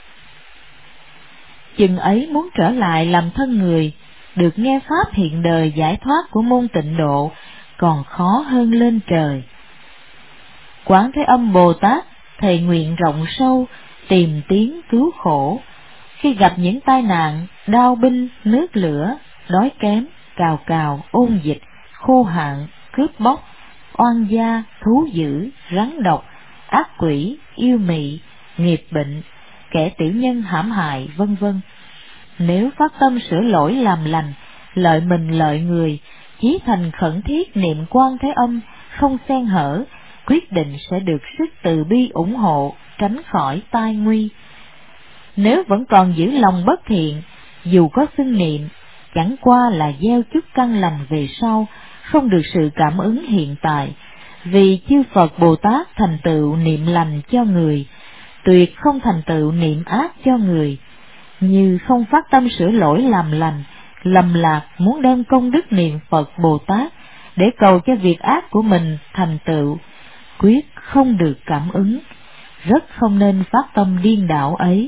Chừng ấy muốn trở lại làm thân người, được nghe pháp hiện đời giải thoát của môn Tịnh Độ, còn khó hơn lên trời. Quán Thế Âm Bồ Tát thề nguyện rộng sâu, tìm tiếng cứu khổ. Khi gặp những tai nạn, đao binh, nước lửa, đói kém, cào cào, ôn dịch, khô hạn, cướp bóc, oan gia, thú dữ, rắn độc, ác quỷ, yêu mị, nghiệp bệnh, kẻ tiểu nhân hãm hại, vân vân. Nếu phát tâm sửa lỗi làm lành, lợi mình lợi người, chí thành khẩn thiết niệm Quan Thế Âm, không xen hở, quyết định sẽ được sức từ bi ủng hộ, tránh khỏi tai nguy. Nếu vẫn còn giữ lòng bất thiện, dù có xưng niệm, chẳng qua là gieo chút căn lành về sau, không được sự cảm ứng hiện tại, vì chư Phật Bồ Tát thành tựu niệm lành cho người, tuyệt không thành tựu niệm ác cho người. Như không phát tâm sửa lỗi làm lành, lầm lạc muốn đem công đức niệm Phật Bồ Tát để cầu cho việc ác của mình thành tựu, quyết không được cảm ứng, rất không nên phát tâm điên đảo ấy.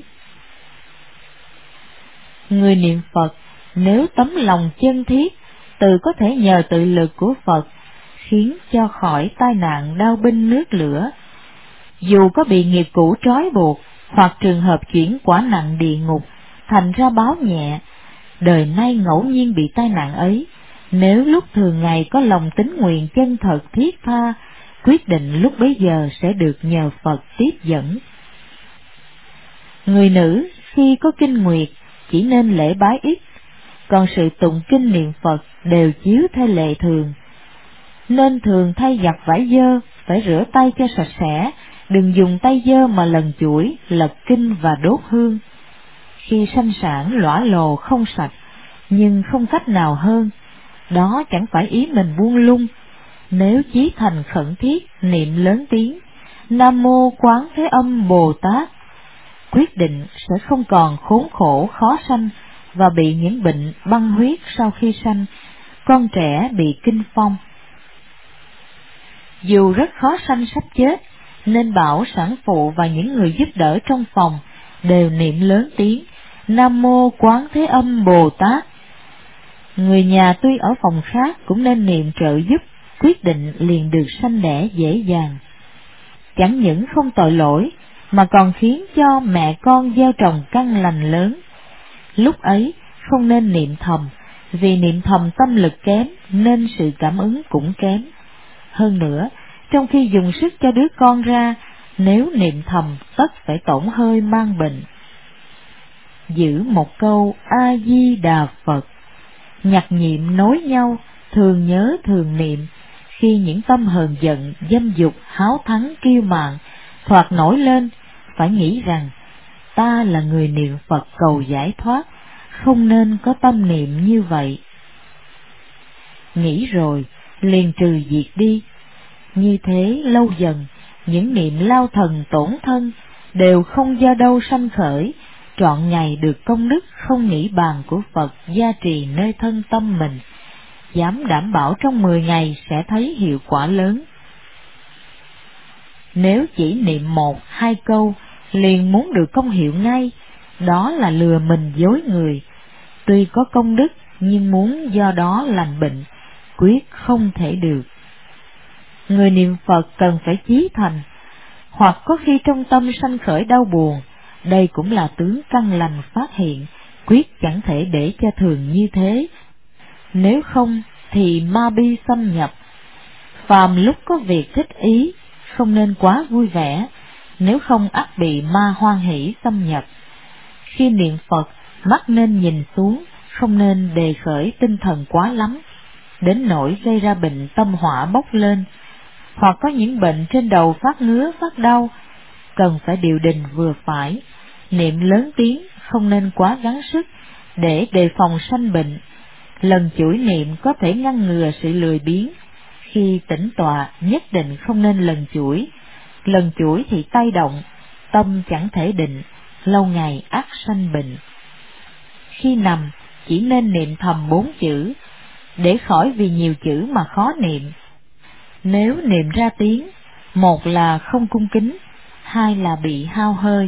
Người niệm Phật nếu tấm lòng chân thiết, tự có thể nhờ tự lực của Phật khiến cho khỏi tai nạn đao binh nước lửa. Dù có bị nghiệp cũ trói buộc, hoặc trường hợp chuyển quả nặng địa ngục, thành ra báo nhẹ, đời nay ngẫu nhiên bị tai nạn ấy, nếu lúc thường ngày có lòng tín nguyện chân thật thiết tha, quyết định lúc bấy giờ sẽ được nhờ Phật tiếp dẫn. Người nữ khi có kinh nguyệt chỉ nên lễ bái ít, còn sự tụng kinh niệm Phật đều chiếu theo lệ thường. Nên thường thay giặt vải dơ, phải rửa tay cho sạch sẽ, đừng dùng tay dơ mà lần chuỗi, lật kinh và đốt hương. Khi sanh sản lõa lồ không sạch, nhưng không cách nào hơn, đó chẳng phải ý mình buông lung. Nếu chí thành khẩn thiết, niệm lớn tiếng, Nam Mô Quán Thế Âm Bồ Tát, quyết định sẽ không còn khốn khổ khó sanh và bị những bệnh băng huyết sau khi sanh, con trẻ bị kinh phong. Dù rất khó sanh sắp chết, nên bảo sản phụ và những người giúp đỡ trong phòng đều niệm lớn tiếng Nam Mô Quán Thế Âm Bồ Tát. Người nhà tuy ở phòng khác cũng nên niệm trợ giúp, quyết định liền được sanh đẻ dễ dàng. Chẳng những không tội lỗi, mà còn khiến cho mẹ con gieo trồng căn lành lớn. Lúc ấy không nên niệm thầm, vì niệm thầm tâm lực kém nên sự cảm ứng cũng kém. Hơn nữa, trong khi dùng sức cho đứa con ra, nếu niệm thầm tất phải tổn hơi mang bệnh. Giữ một câu A Di Đà Phật, nhặt niệm nối nhau, thường nhớ thường niệm. Khi những tâm hờn giận, dâm dục, háo thắng, kiêu mạn thoạt nổi lên, phải nghĩ rằng ta là người niệm Phật cầu giải thoát, không nên có tâm niệm như vậy. Nghĩ rồi liền trừ diệt đi. Như thế lâu dần, những niệm lao thần tổn thân đều không do đâu sanh khởi, trọn ngày được công đức không nghĩ bàn của Phật gia trì nơi thân tâm mình, dám đảm bảo trong mười ngày sẽ thấy hiệu quả lớn. Nếu chỉ niệm một hai câu liền muốn được công hiệu ngay, đó là lừa mình dối người. Tuy có công đức nhưng muốn do đó lành bệnh, quyết không thể được. Người niệm Phật cần phải chí thành, hoặc có khi trong tâm sanh khởi đau buồn, đây cũng là tướng căn lành phát hiện, quyết chẳng thể để cho thường như thế. Nếu không thì ma bi xâm nhập. Phàm lúc có việc thích ý, không nên quá vui vẻ, nếu không ắt bị ma hoan hỷ xâm nhập. Khi niệm Phật, mắt nên nhìn xuống, không nên đề khởi tinh thần quá lắm, đến nỗi gây ra bệnh tâm hỏa bốc lên, hoặc có những bệnh trên đầu phát ngứa phát đau, cần phải điều đình vừa phải, niệm lớn tiếng, không nên quá gắng sức, để đề phòng sanh bệnh. Lần chuỗi niệm có thể ngăn ngừa sự lười biếng. Khi tĩnh tọa nhất định không nên lần chuỗi, lần chuỗi thì tay động, tâm chẳng thể định, lâu ngày ắt sanh bệnh. Khi nằm chỉ nên niệm thầm bốn chữ, để khỏi vì nhiều chữ mà khó niệm. Nếu niệm ra tiếng, một là không cung kính, hai là bị hao hơi.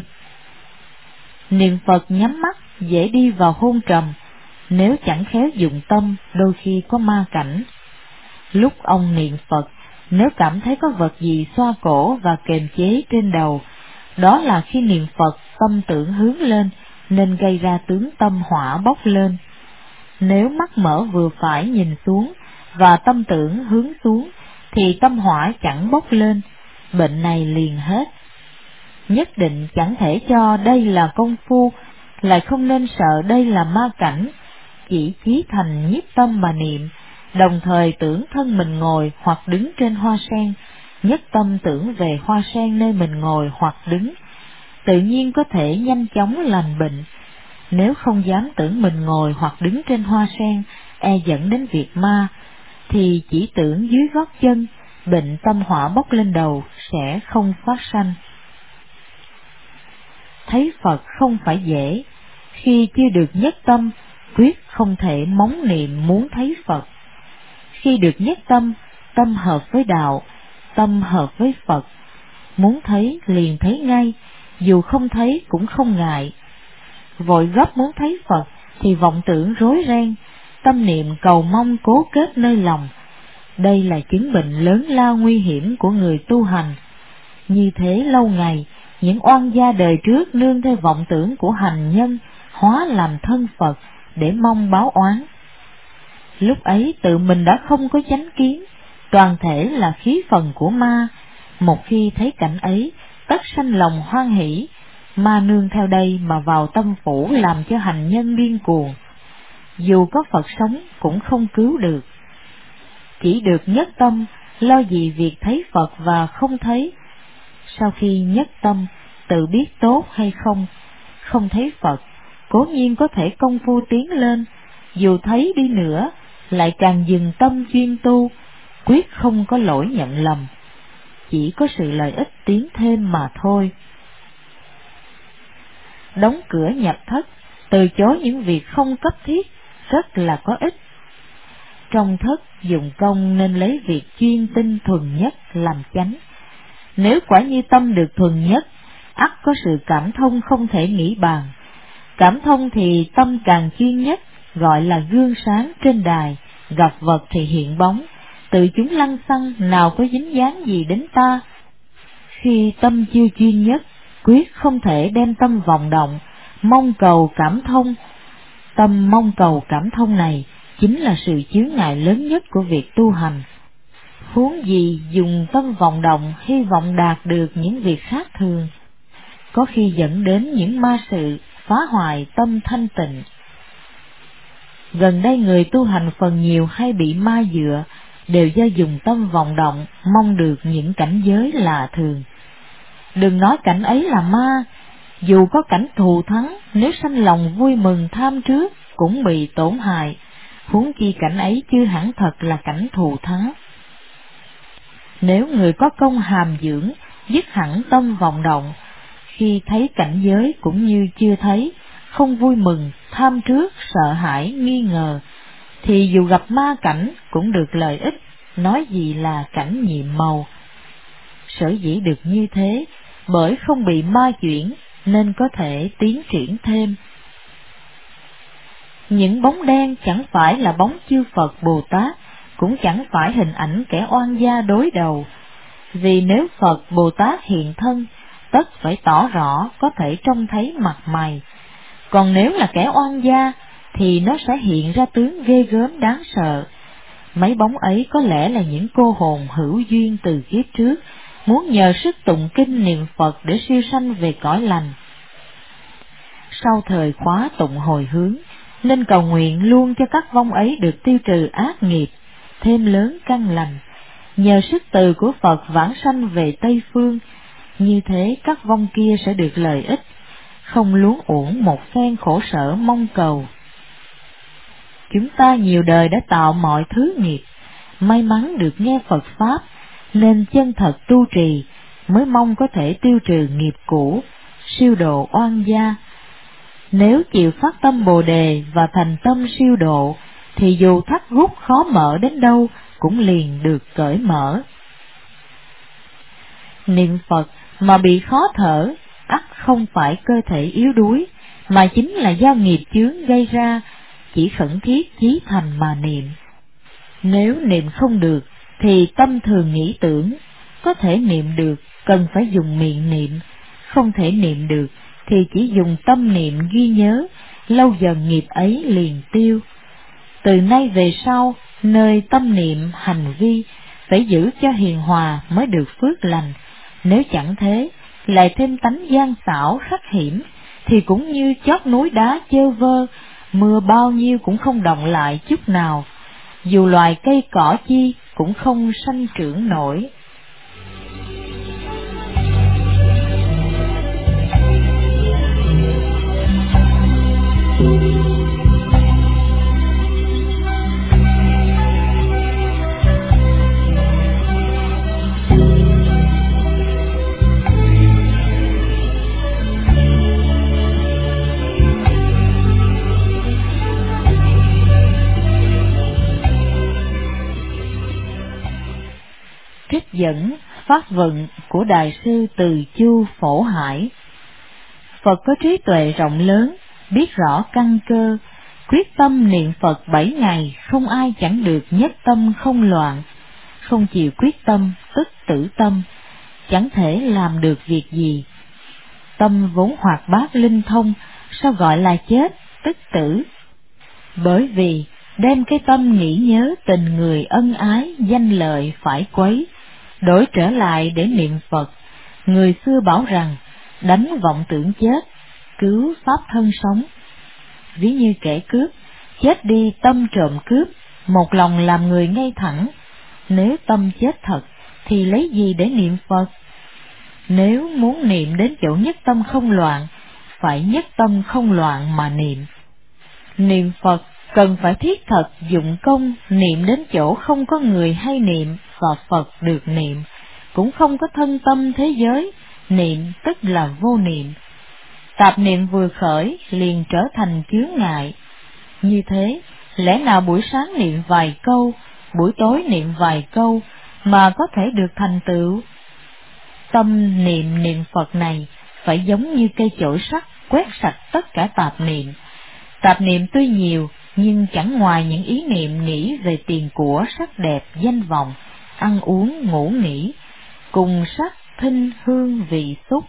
Niệm Phật nhắm mắt dễ đi vào hôn trầm, nếu chẳng khéo dụng tâm đôi khi có ma cảnh. Lúc ông niệm Phật, nếu cảm thấy có vật gì xoa cổ và kềm chế trên đầu, đó là khi niệm Phật tâm tưởng hướng lên, nên gây ra tướng tâm hỏa bốc lên. Nếu mắt mở vừa phải nhìn xuống và tâm tưởng hướng xuống, thì tâm hỏa chẳng bốc lên, bệnh này liền hết. Nhất định chẳng thể cho đây là công phu, lại không nên sợ đây là ma cảnh, chỉ chí thành nhiếp tâm mà niệm, đồng thời tưởng thân mình ngồi hoặc đứng trên hoa sen, nhất tâm tưởng về hoa sen nơi mình ngồi hoặc đứng, tự nhiên có thể nhanh chóng lành bệnh. Nếu không dám tưởng mình ngồi hoặc đứng trên hoa sen, e dẫn đến việc ma, thì chỉ tưởng dưới gót chân, bệnh tâm hỏa bốc lên đầu sẽ không phát sanh. Thấy Phật không phải dễ, khi chưa được nhất tâm, quyết không thể móng niệm muốn thấy Phật. Khi được nhất tâm, tâm hợp với đạo, tâm hợp với Phật, muốn thấy liền thấy ngay, dù không thấy cũng không ngại. Vội gấp muốn thấy Phật thì vọng tưởng rối ren, tâm niệm cầu mong cố kết nơi lòng. Đây là chứng bệnh lớn lao nguy hiểm của người tu hành. Như thế lâu ngày, những oan gia đời trước nương theo vọng tưởng của hành nhân, hóa làm thân Phật để mong báo oán. Lúc ấy tự mình đã không có chánh kiến, toàn thể là khí phần của ma. Một khi thấy cảnh ấy, tất sanh lòng hoan hỷ, ma nương theo đây mà vào tâm phủ làm cho hành nhân điên cuồng. Dù có Phật sống cũng không cứu được. Chỉ được nhất tâm, lo gì việc thấy Phật và không thấy. Sau khi nhất tâm, tự biết tốt hay không, không thấy Phật, cố nhiên có thể công phu tiến lên, dù thấy đi nữa, lại càng dừng tâm chuyên tu, quyết không có lỗi nhận lầm, chỉ có sự lợi ích tiến thêm mà thôi. Đóng cửa nhập thất, từ chối những việc không cấp thiết, rất là có ích. Trong thất dùng công nên lấy việc chuyên tinh thuần nhất làm chánh. Nếu quả như tâm được thuần nhất, ắt có sự cảm thông không thể nghĩ bàn. Cảm thông thì tâm càng chuyên nhất, gọi là gương sáng trên đài, gặp vật thì hiện bóng, tự chúng lăng xăng nào có dính dáng gì đến ta. Khi tâm chưa chuyên nhất, quyết không thể đem tâm vọng động, mong cầu cảm thông. Tâm mong cầu cảm thông này chính là sự chướng ngại lớn nhất của việc tu hành. Huống gì dùng tâm vọng động hy vọng đạt được những việc khác thường, có khi dẫn đến những ma sự phá hoại tâm thanh tịnh. Gần đây người tu hành phần nhiều hay bị ma dựa, đều do dùng tâm vọng động, mong được những cảnh giới lạ thường. Đừng nói cảnh ấy là ma, dù có cảnh thù thắng, nếu sanh lòng vui mừng tham trước, cũng bị tổn hại, huống chi cảnh ấy chưa hẳn thật là cảnh thù thắng. Nếu người có công hàm dưỡng, dứt hẳn tâm vọng động, khi thấy cảnh giới cũng như chưa thấy, không vui mừng, tham trước, sợ hãi, nghi ngờ, thì dù gặp ma cảnh cũng được lợi ích, nói gì là cảnh nhiệm màu. Sở dĩ được như thế, bởi không bị ma chuyển, nên có thể tiến triển thêm. Những bóng đen chẳng phải là bóng chư Phật Bồ Tát, cũng chẳng phải hình ảnh kẻ oan gia đối đầu, vì nếu Phật Bồ Tát hiện thân, tất phải tỏ rõ có thể trông thấy mặt mày, còn nếu là kẻ oan gia thì nó sẽ hiện ra tướng ghê gớm đáng sợ. Mấy bóng ấy có lẽ là những cô hồn hữu duyên từ kiếp trước, muốn nhờ sức tụng kinh niệm Phật để siêu sanh về cõi lành. Sau thời khóa tụng hồi hướng, nên cầu nguyện luôn cho các vong ấy được tiêu trừ ác nghiệp, thêm lớn căn lành, nhờ sức từ của Phật vãng sanh về Tây Phương, như thế các vong kia sẽ được lợi ích, không luống uổng một phen khổ sở mong cầu. Chúng ta nhiều đời đã tạo mọi thứ nghiệp, may mắn được nghe Phật Pháp, nên chân thật tu trì, mới mong có thể tiêu trừ nghiệp cũ, siêu độ oan gia. Nếu chịu phát tâm Bồ Đề và thành tâm siêu độ, thì dù thắt rút khó mở đến đâu, cũng liền được cởi mở. Niệm Phật mà bị khó thở, ắt không phải cơ thể yếu đuối, mà chính là do nghiệp chướng gây ra, chỉ khẩn thiết chí thành mà niệm. Nếu niệm không được, thì tâm thường nghĩ tưởng, có thể niệm được, cần phải dùng miệng niệm, không thể niệm được, thì chỉ dùng tâm niệm ghi nhớ, lâu dần nghiệp ấy liền tiêu. Từ nay về sau, nơi tâm niệm hành vi, phải giữ cho hiền hòa mới được phước lành, nếu chẳng thế, lại thêm tánh gian xảo khắc hiểm, thì cũng như chót núi đá chơ vơ, mưa bao nhiêu cũng không động lại chút nào, dù loài cây cỏ chi cũng không sanh trưởng nổi. Trích dẫn pháp vận của Đại sư Từ Chu Phổ Hải. Phật có trí tuệ rộng lớn, biết rõ căn cơ, quyết tâm niệm Phật bảy ngày, không ai chẳng được nhất tâm không loạn. Không chịu quyết tâm, tức tử tâm, chẳng thể làm được việc gì. Tâm vốn hoạt bát linh thông, sao gọi là chết, tức tử? Bởi vì đem cái tâm nghĩ nhớ tình người ân ái, danh lợi phải quấy, đổi trở lại để niệm Phật. Người xưa bảo rằng, đánh vọng tưởng chết, cứu pháp thân sống. Ví như kẻ cướp, chết đi tâm trộm cướp, một lòng làm người ngay thẳng. Nếu tâm chết thật, thì lấy gì để niệm Phật? Nếu muốn niệm đến chỗ nhất tâm không loạn, phải nhất tâm không loạn mà niệm. Niệm Phật cần phải thiết thật dụng công, niệm đến chỗ không có người hay niệm, và Phật được niệm, cũng không có thân tâm thế giới, niệm tức là vô niệm. Tạp niệm vừa khởi liền trở thành chướng ngại. Như thế, lẽ nào buổi sáng niệm vài câu, buổi tối niệm vài câu mà có thể được thành tựu? Tâm niệm niệm Phật này phải giống như cây chổi sắt quét sạch tất cả tạp niệm. Tạp niệm tuy nhiều, nhưng chẳng ngoài những ý niệm nghĩ về tiền của, sắc đẹp, danh vọng, ăn uống, ngủ nghỉ, cùng sắc, thinh, hương, vị, xúc.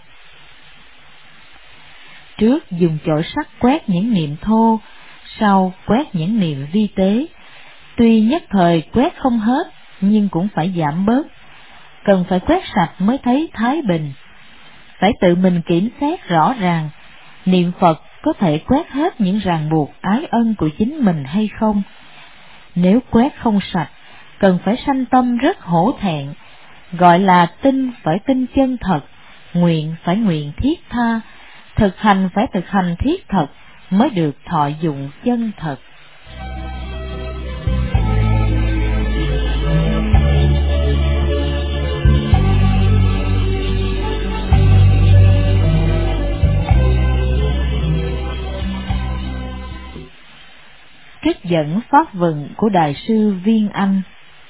Trước dùng chổi sắt quét những niệm thô, sau quét những niệm vi tế. Tuy nhất thời quét không hết, nhưng cũng phải giảm bớt. Cần phải quét sạch mới thấy thái bình. Phải tự mình kiểm xét rõ ràng, niệm Phật có thể quét hết những ràng buộc ái ân của chính mình hay không. Nếu quét không sạch, cần phải sanh tâm rất hổ thẹn. Gọi là tin phải tin chân thật, nguyện phải nguyện thiết tha, thực hành phải thực hành thiết thật, mới được thọ dụng chân thật. Trích dẫn pháp vận của Đại sư Viên Anh.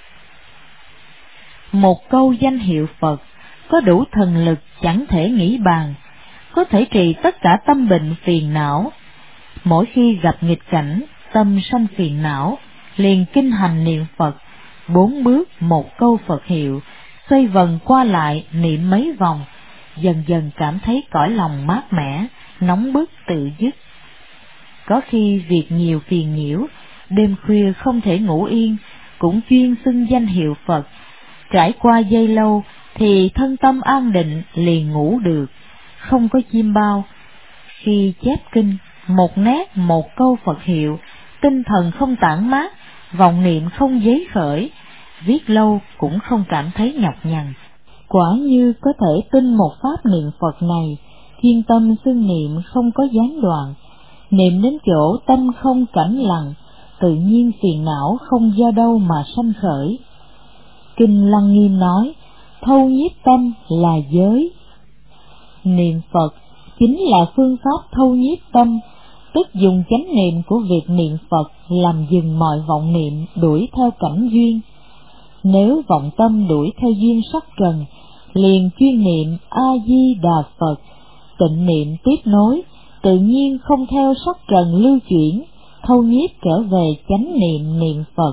Một câu danh hiệu Phật có đủ thần lực chẳng thể nghĩ bàn, có thể trị tất cả tâm bệnh phiền não. Mỗi khi gặp nghịch cảnh, tâm sanh phiền não, liền kinh hành niệm Phật, bốn bước một câu Phật hiệu, xoay vần qua lại niệm mấy vòng, dần dần cảm thấy cõi lòng mát mẻ, nóng bức tự dứt. Có khi việc nhiều phiền nhiễu, đêm khuya không thể ngủ yên, cũng chuyên xưng danh hiệu Phật. Trải qua giây lâu thì thân tâm an định, liền ngủ được, không có chim bao. Khi chép kinh, một nét một câu Phật hiệu, tinh thần không tản mát, vọng niệm không giấy khởi, viết lâu cũng không cảm thấy nhọc nhằn. Quả như có thể tin một pháp niệm Phật này, chuyên tâm xưng niệm không có gián đoạn, niệm đến chỗ tâm không cảnh lặng, tự nhiên phiền não không do đâu mà sanh khởi. Kinh Lăng Nghiêm nói, thâu nhiếp tâm là giới. Niệm Phật chính là phương pháp thâu nhiếp tâm, tức dùng chánh niệm của việc niệm Phật làm dừng mọi vọng niệm đuổi theo cảnh duyên. Nếu vọng tâm đuổi theo duyên sắc trần, liền chuyên niệm A-di-đà Phật, tịnh niệm tiếp nối, tự nhiên không theo sắc trần lưu chuyển, thâu nhiếp trở về chánh niệm niệm Phật.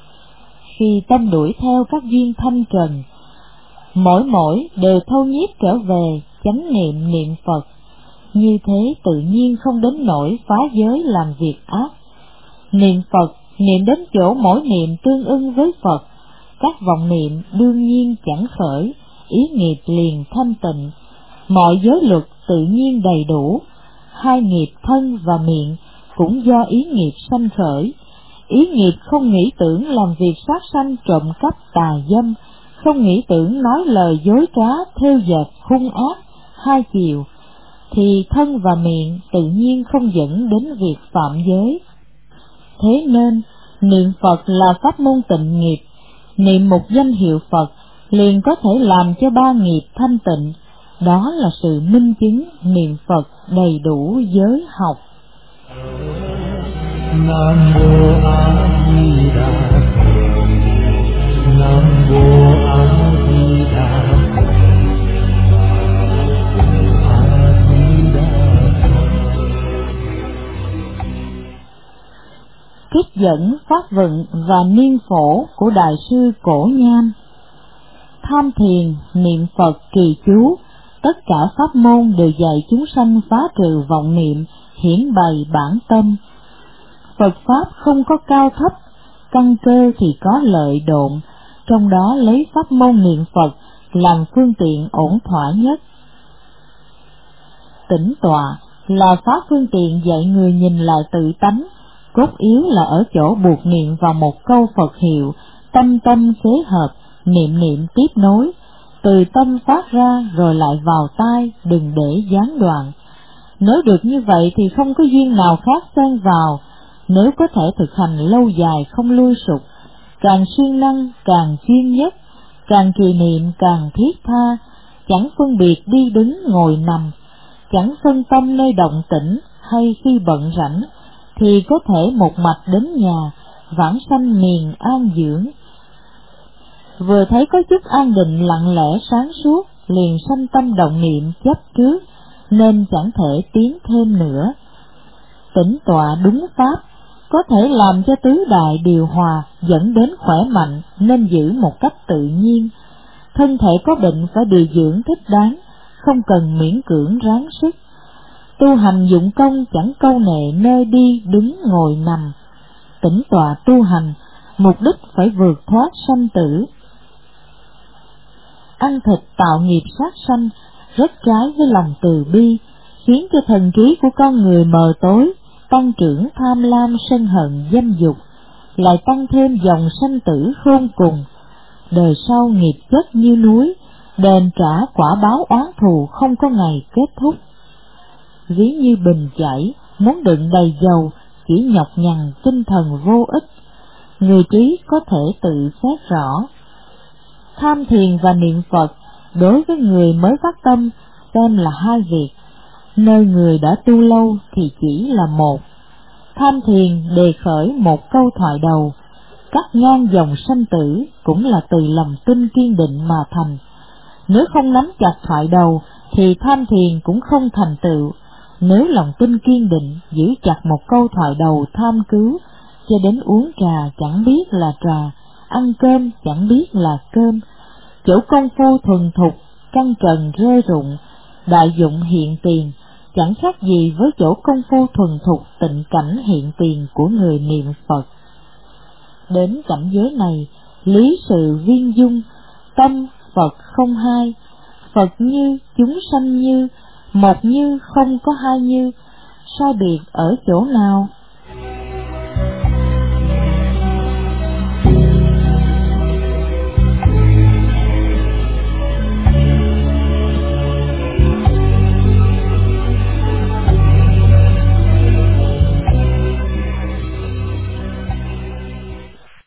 Khi tâm đuổi theo các duyên thanh trần, mỗi mỗi đều thâu nhiếp trở về chánh niệm niệm Phật. Như thế tự nhiên không đến nỗi phá giới làm việc ác. Niệm Phật, niệm đến chỗ mỗi niệm tương ưng với Phật, các vọng niệm đương nhiên chẳng khởi, ý nghiệp liền thanh tịnh, mọi giới luật tự nhiên đầy đủ. Hai nghiệp thân và miệng cũng do ý nghiệp sanh khởi. Ý nghiệp không nghĩ tưởng làm việc sát sanh trộm cắp tà dâm, không nghĩ tưởng nói lời dối trá thêu dệt hung ác hai chiều, thì thân và miệng tự nhiên không dẫn đến việc phạm giới. Thế nên niệm Phật là pháp môn tịnh nghiệp. Niệm một danh hiệu Phật liền có thể làm cho ba nghiệp thanh tịnh. Đó là sự minh chứng niệm Phật đầy đủ giới học. Nam mô A Di Đà Phật. Nam mô A Di Đà Phật. A Di Đà Phật. Trích dẫn pháp vận và niên phổ của Đại sư Cổ Nham. Tham thiền, niệm Phật, trì chú, tất cả pháp môn đều dạy chúng sanh phá trừ vọng niệm, hiển bày bản tâm. Phật pháp không có cao thấp, căn cơ thì có lợi độn, trong đó lấy pháp môn niệm Phật làm phương tiện ổn thỏa nhất. Tĩnh tọa là pháp phương tiện dạy người nhìn lại tự tánh, cốt yếu là ở chỗ buộc niệm vào một câu Phật hiệu, tâm tâm phối hợp, niệm niệm tiếp nối, từ tâm phát ra rồi lại vào tai, đừng để gián đoạn. Nếu được như vậy thì không có duyên nào khác xen vào. Nếu có thể thực hành lâu dài không lui sụt, càng siêng năng càng chuyên nhất, càng trì niệm càng thiết tha, chẳng phân biệt đi đứng ngồi nằm, chẳng phân tâm nơi động tĩnh hay khi bận rảnh, thì có thể một mạch đến nhà, vãng sanh miền an dưỡng. Vừa thấy có chút an định lặng lẽ sáng suốt, liền sanh tâm động niệm chấp trước, nên chẳng thể tiến thêm nữa. Tĩnh tọa đúng pháp, có thể làm cho tứ đại điều hòa, dẫn đến khỏe mạnh, nên giữ một cách tự nhiên. Thân thể có bệnh phải điều dưỡng thích đáng, không cần miễn cưỡng ráng sức. Tu hành dụng công chẳng câu nệ nơi đi đứng ngồi nằm. Tĩnh tọa tu hành, mục đích phải vượt thoát sanh tử. Ăn thịt tạo nghiệp sát sanh rất trái với lòng từ bi, khiến cho thần trí của con người mờ tối, tăng trưởng tham lam sân hận dâm dục, lại tăng thêm dòng sanh tử khôn cùng. Đời sau nghiệp chất như núi, đền trả quả báo oán thù không có ngày kết thúc. Ví như bình chảy, muốn đựng đầy dầu, chỉ nhọc nhằn tinh thần vô ích. Người trí có thể tự xét rõ. Tham thiền và niệm Phật đối với người mới phát tâm xem là hai việc, nơi người đã tu lâu thì chỉ là một. Tham thiền đề khởi một câu thoại đầu, cắt ngang dòng sanh tử cũng là từ lòng tin kiên định mà thành. Nếu không nắm chặt thoại đầu thì tham thiền cũng không thành tựu. Nếu lòng tin kiên định giữ chặt một câu thoại đầu tham cứu, cho đến uống trà chẳng biết là trà, ăn cơm chẳng biết là cơm, chỗ công phu thuần thục, căn trần rơi rụng, đại dụng hiện tiền, chẳng khác gì với chỗ công phu thuần thục tịnh cảnh hiện tiền của người niệm Phật. Đến cảnh giới này, lý sự viên dung, tâm Phật không hai, Phật như, chúng sanh như, một như không có hai như, sai biệt ở chỗ nào?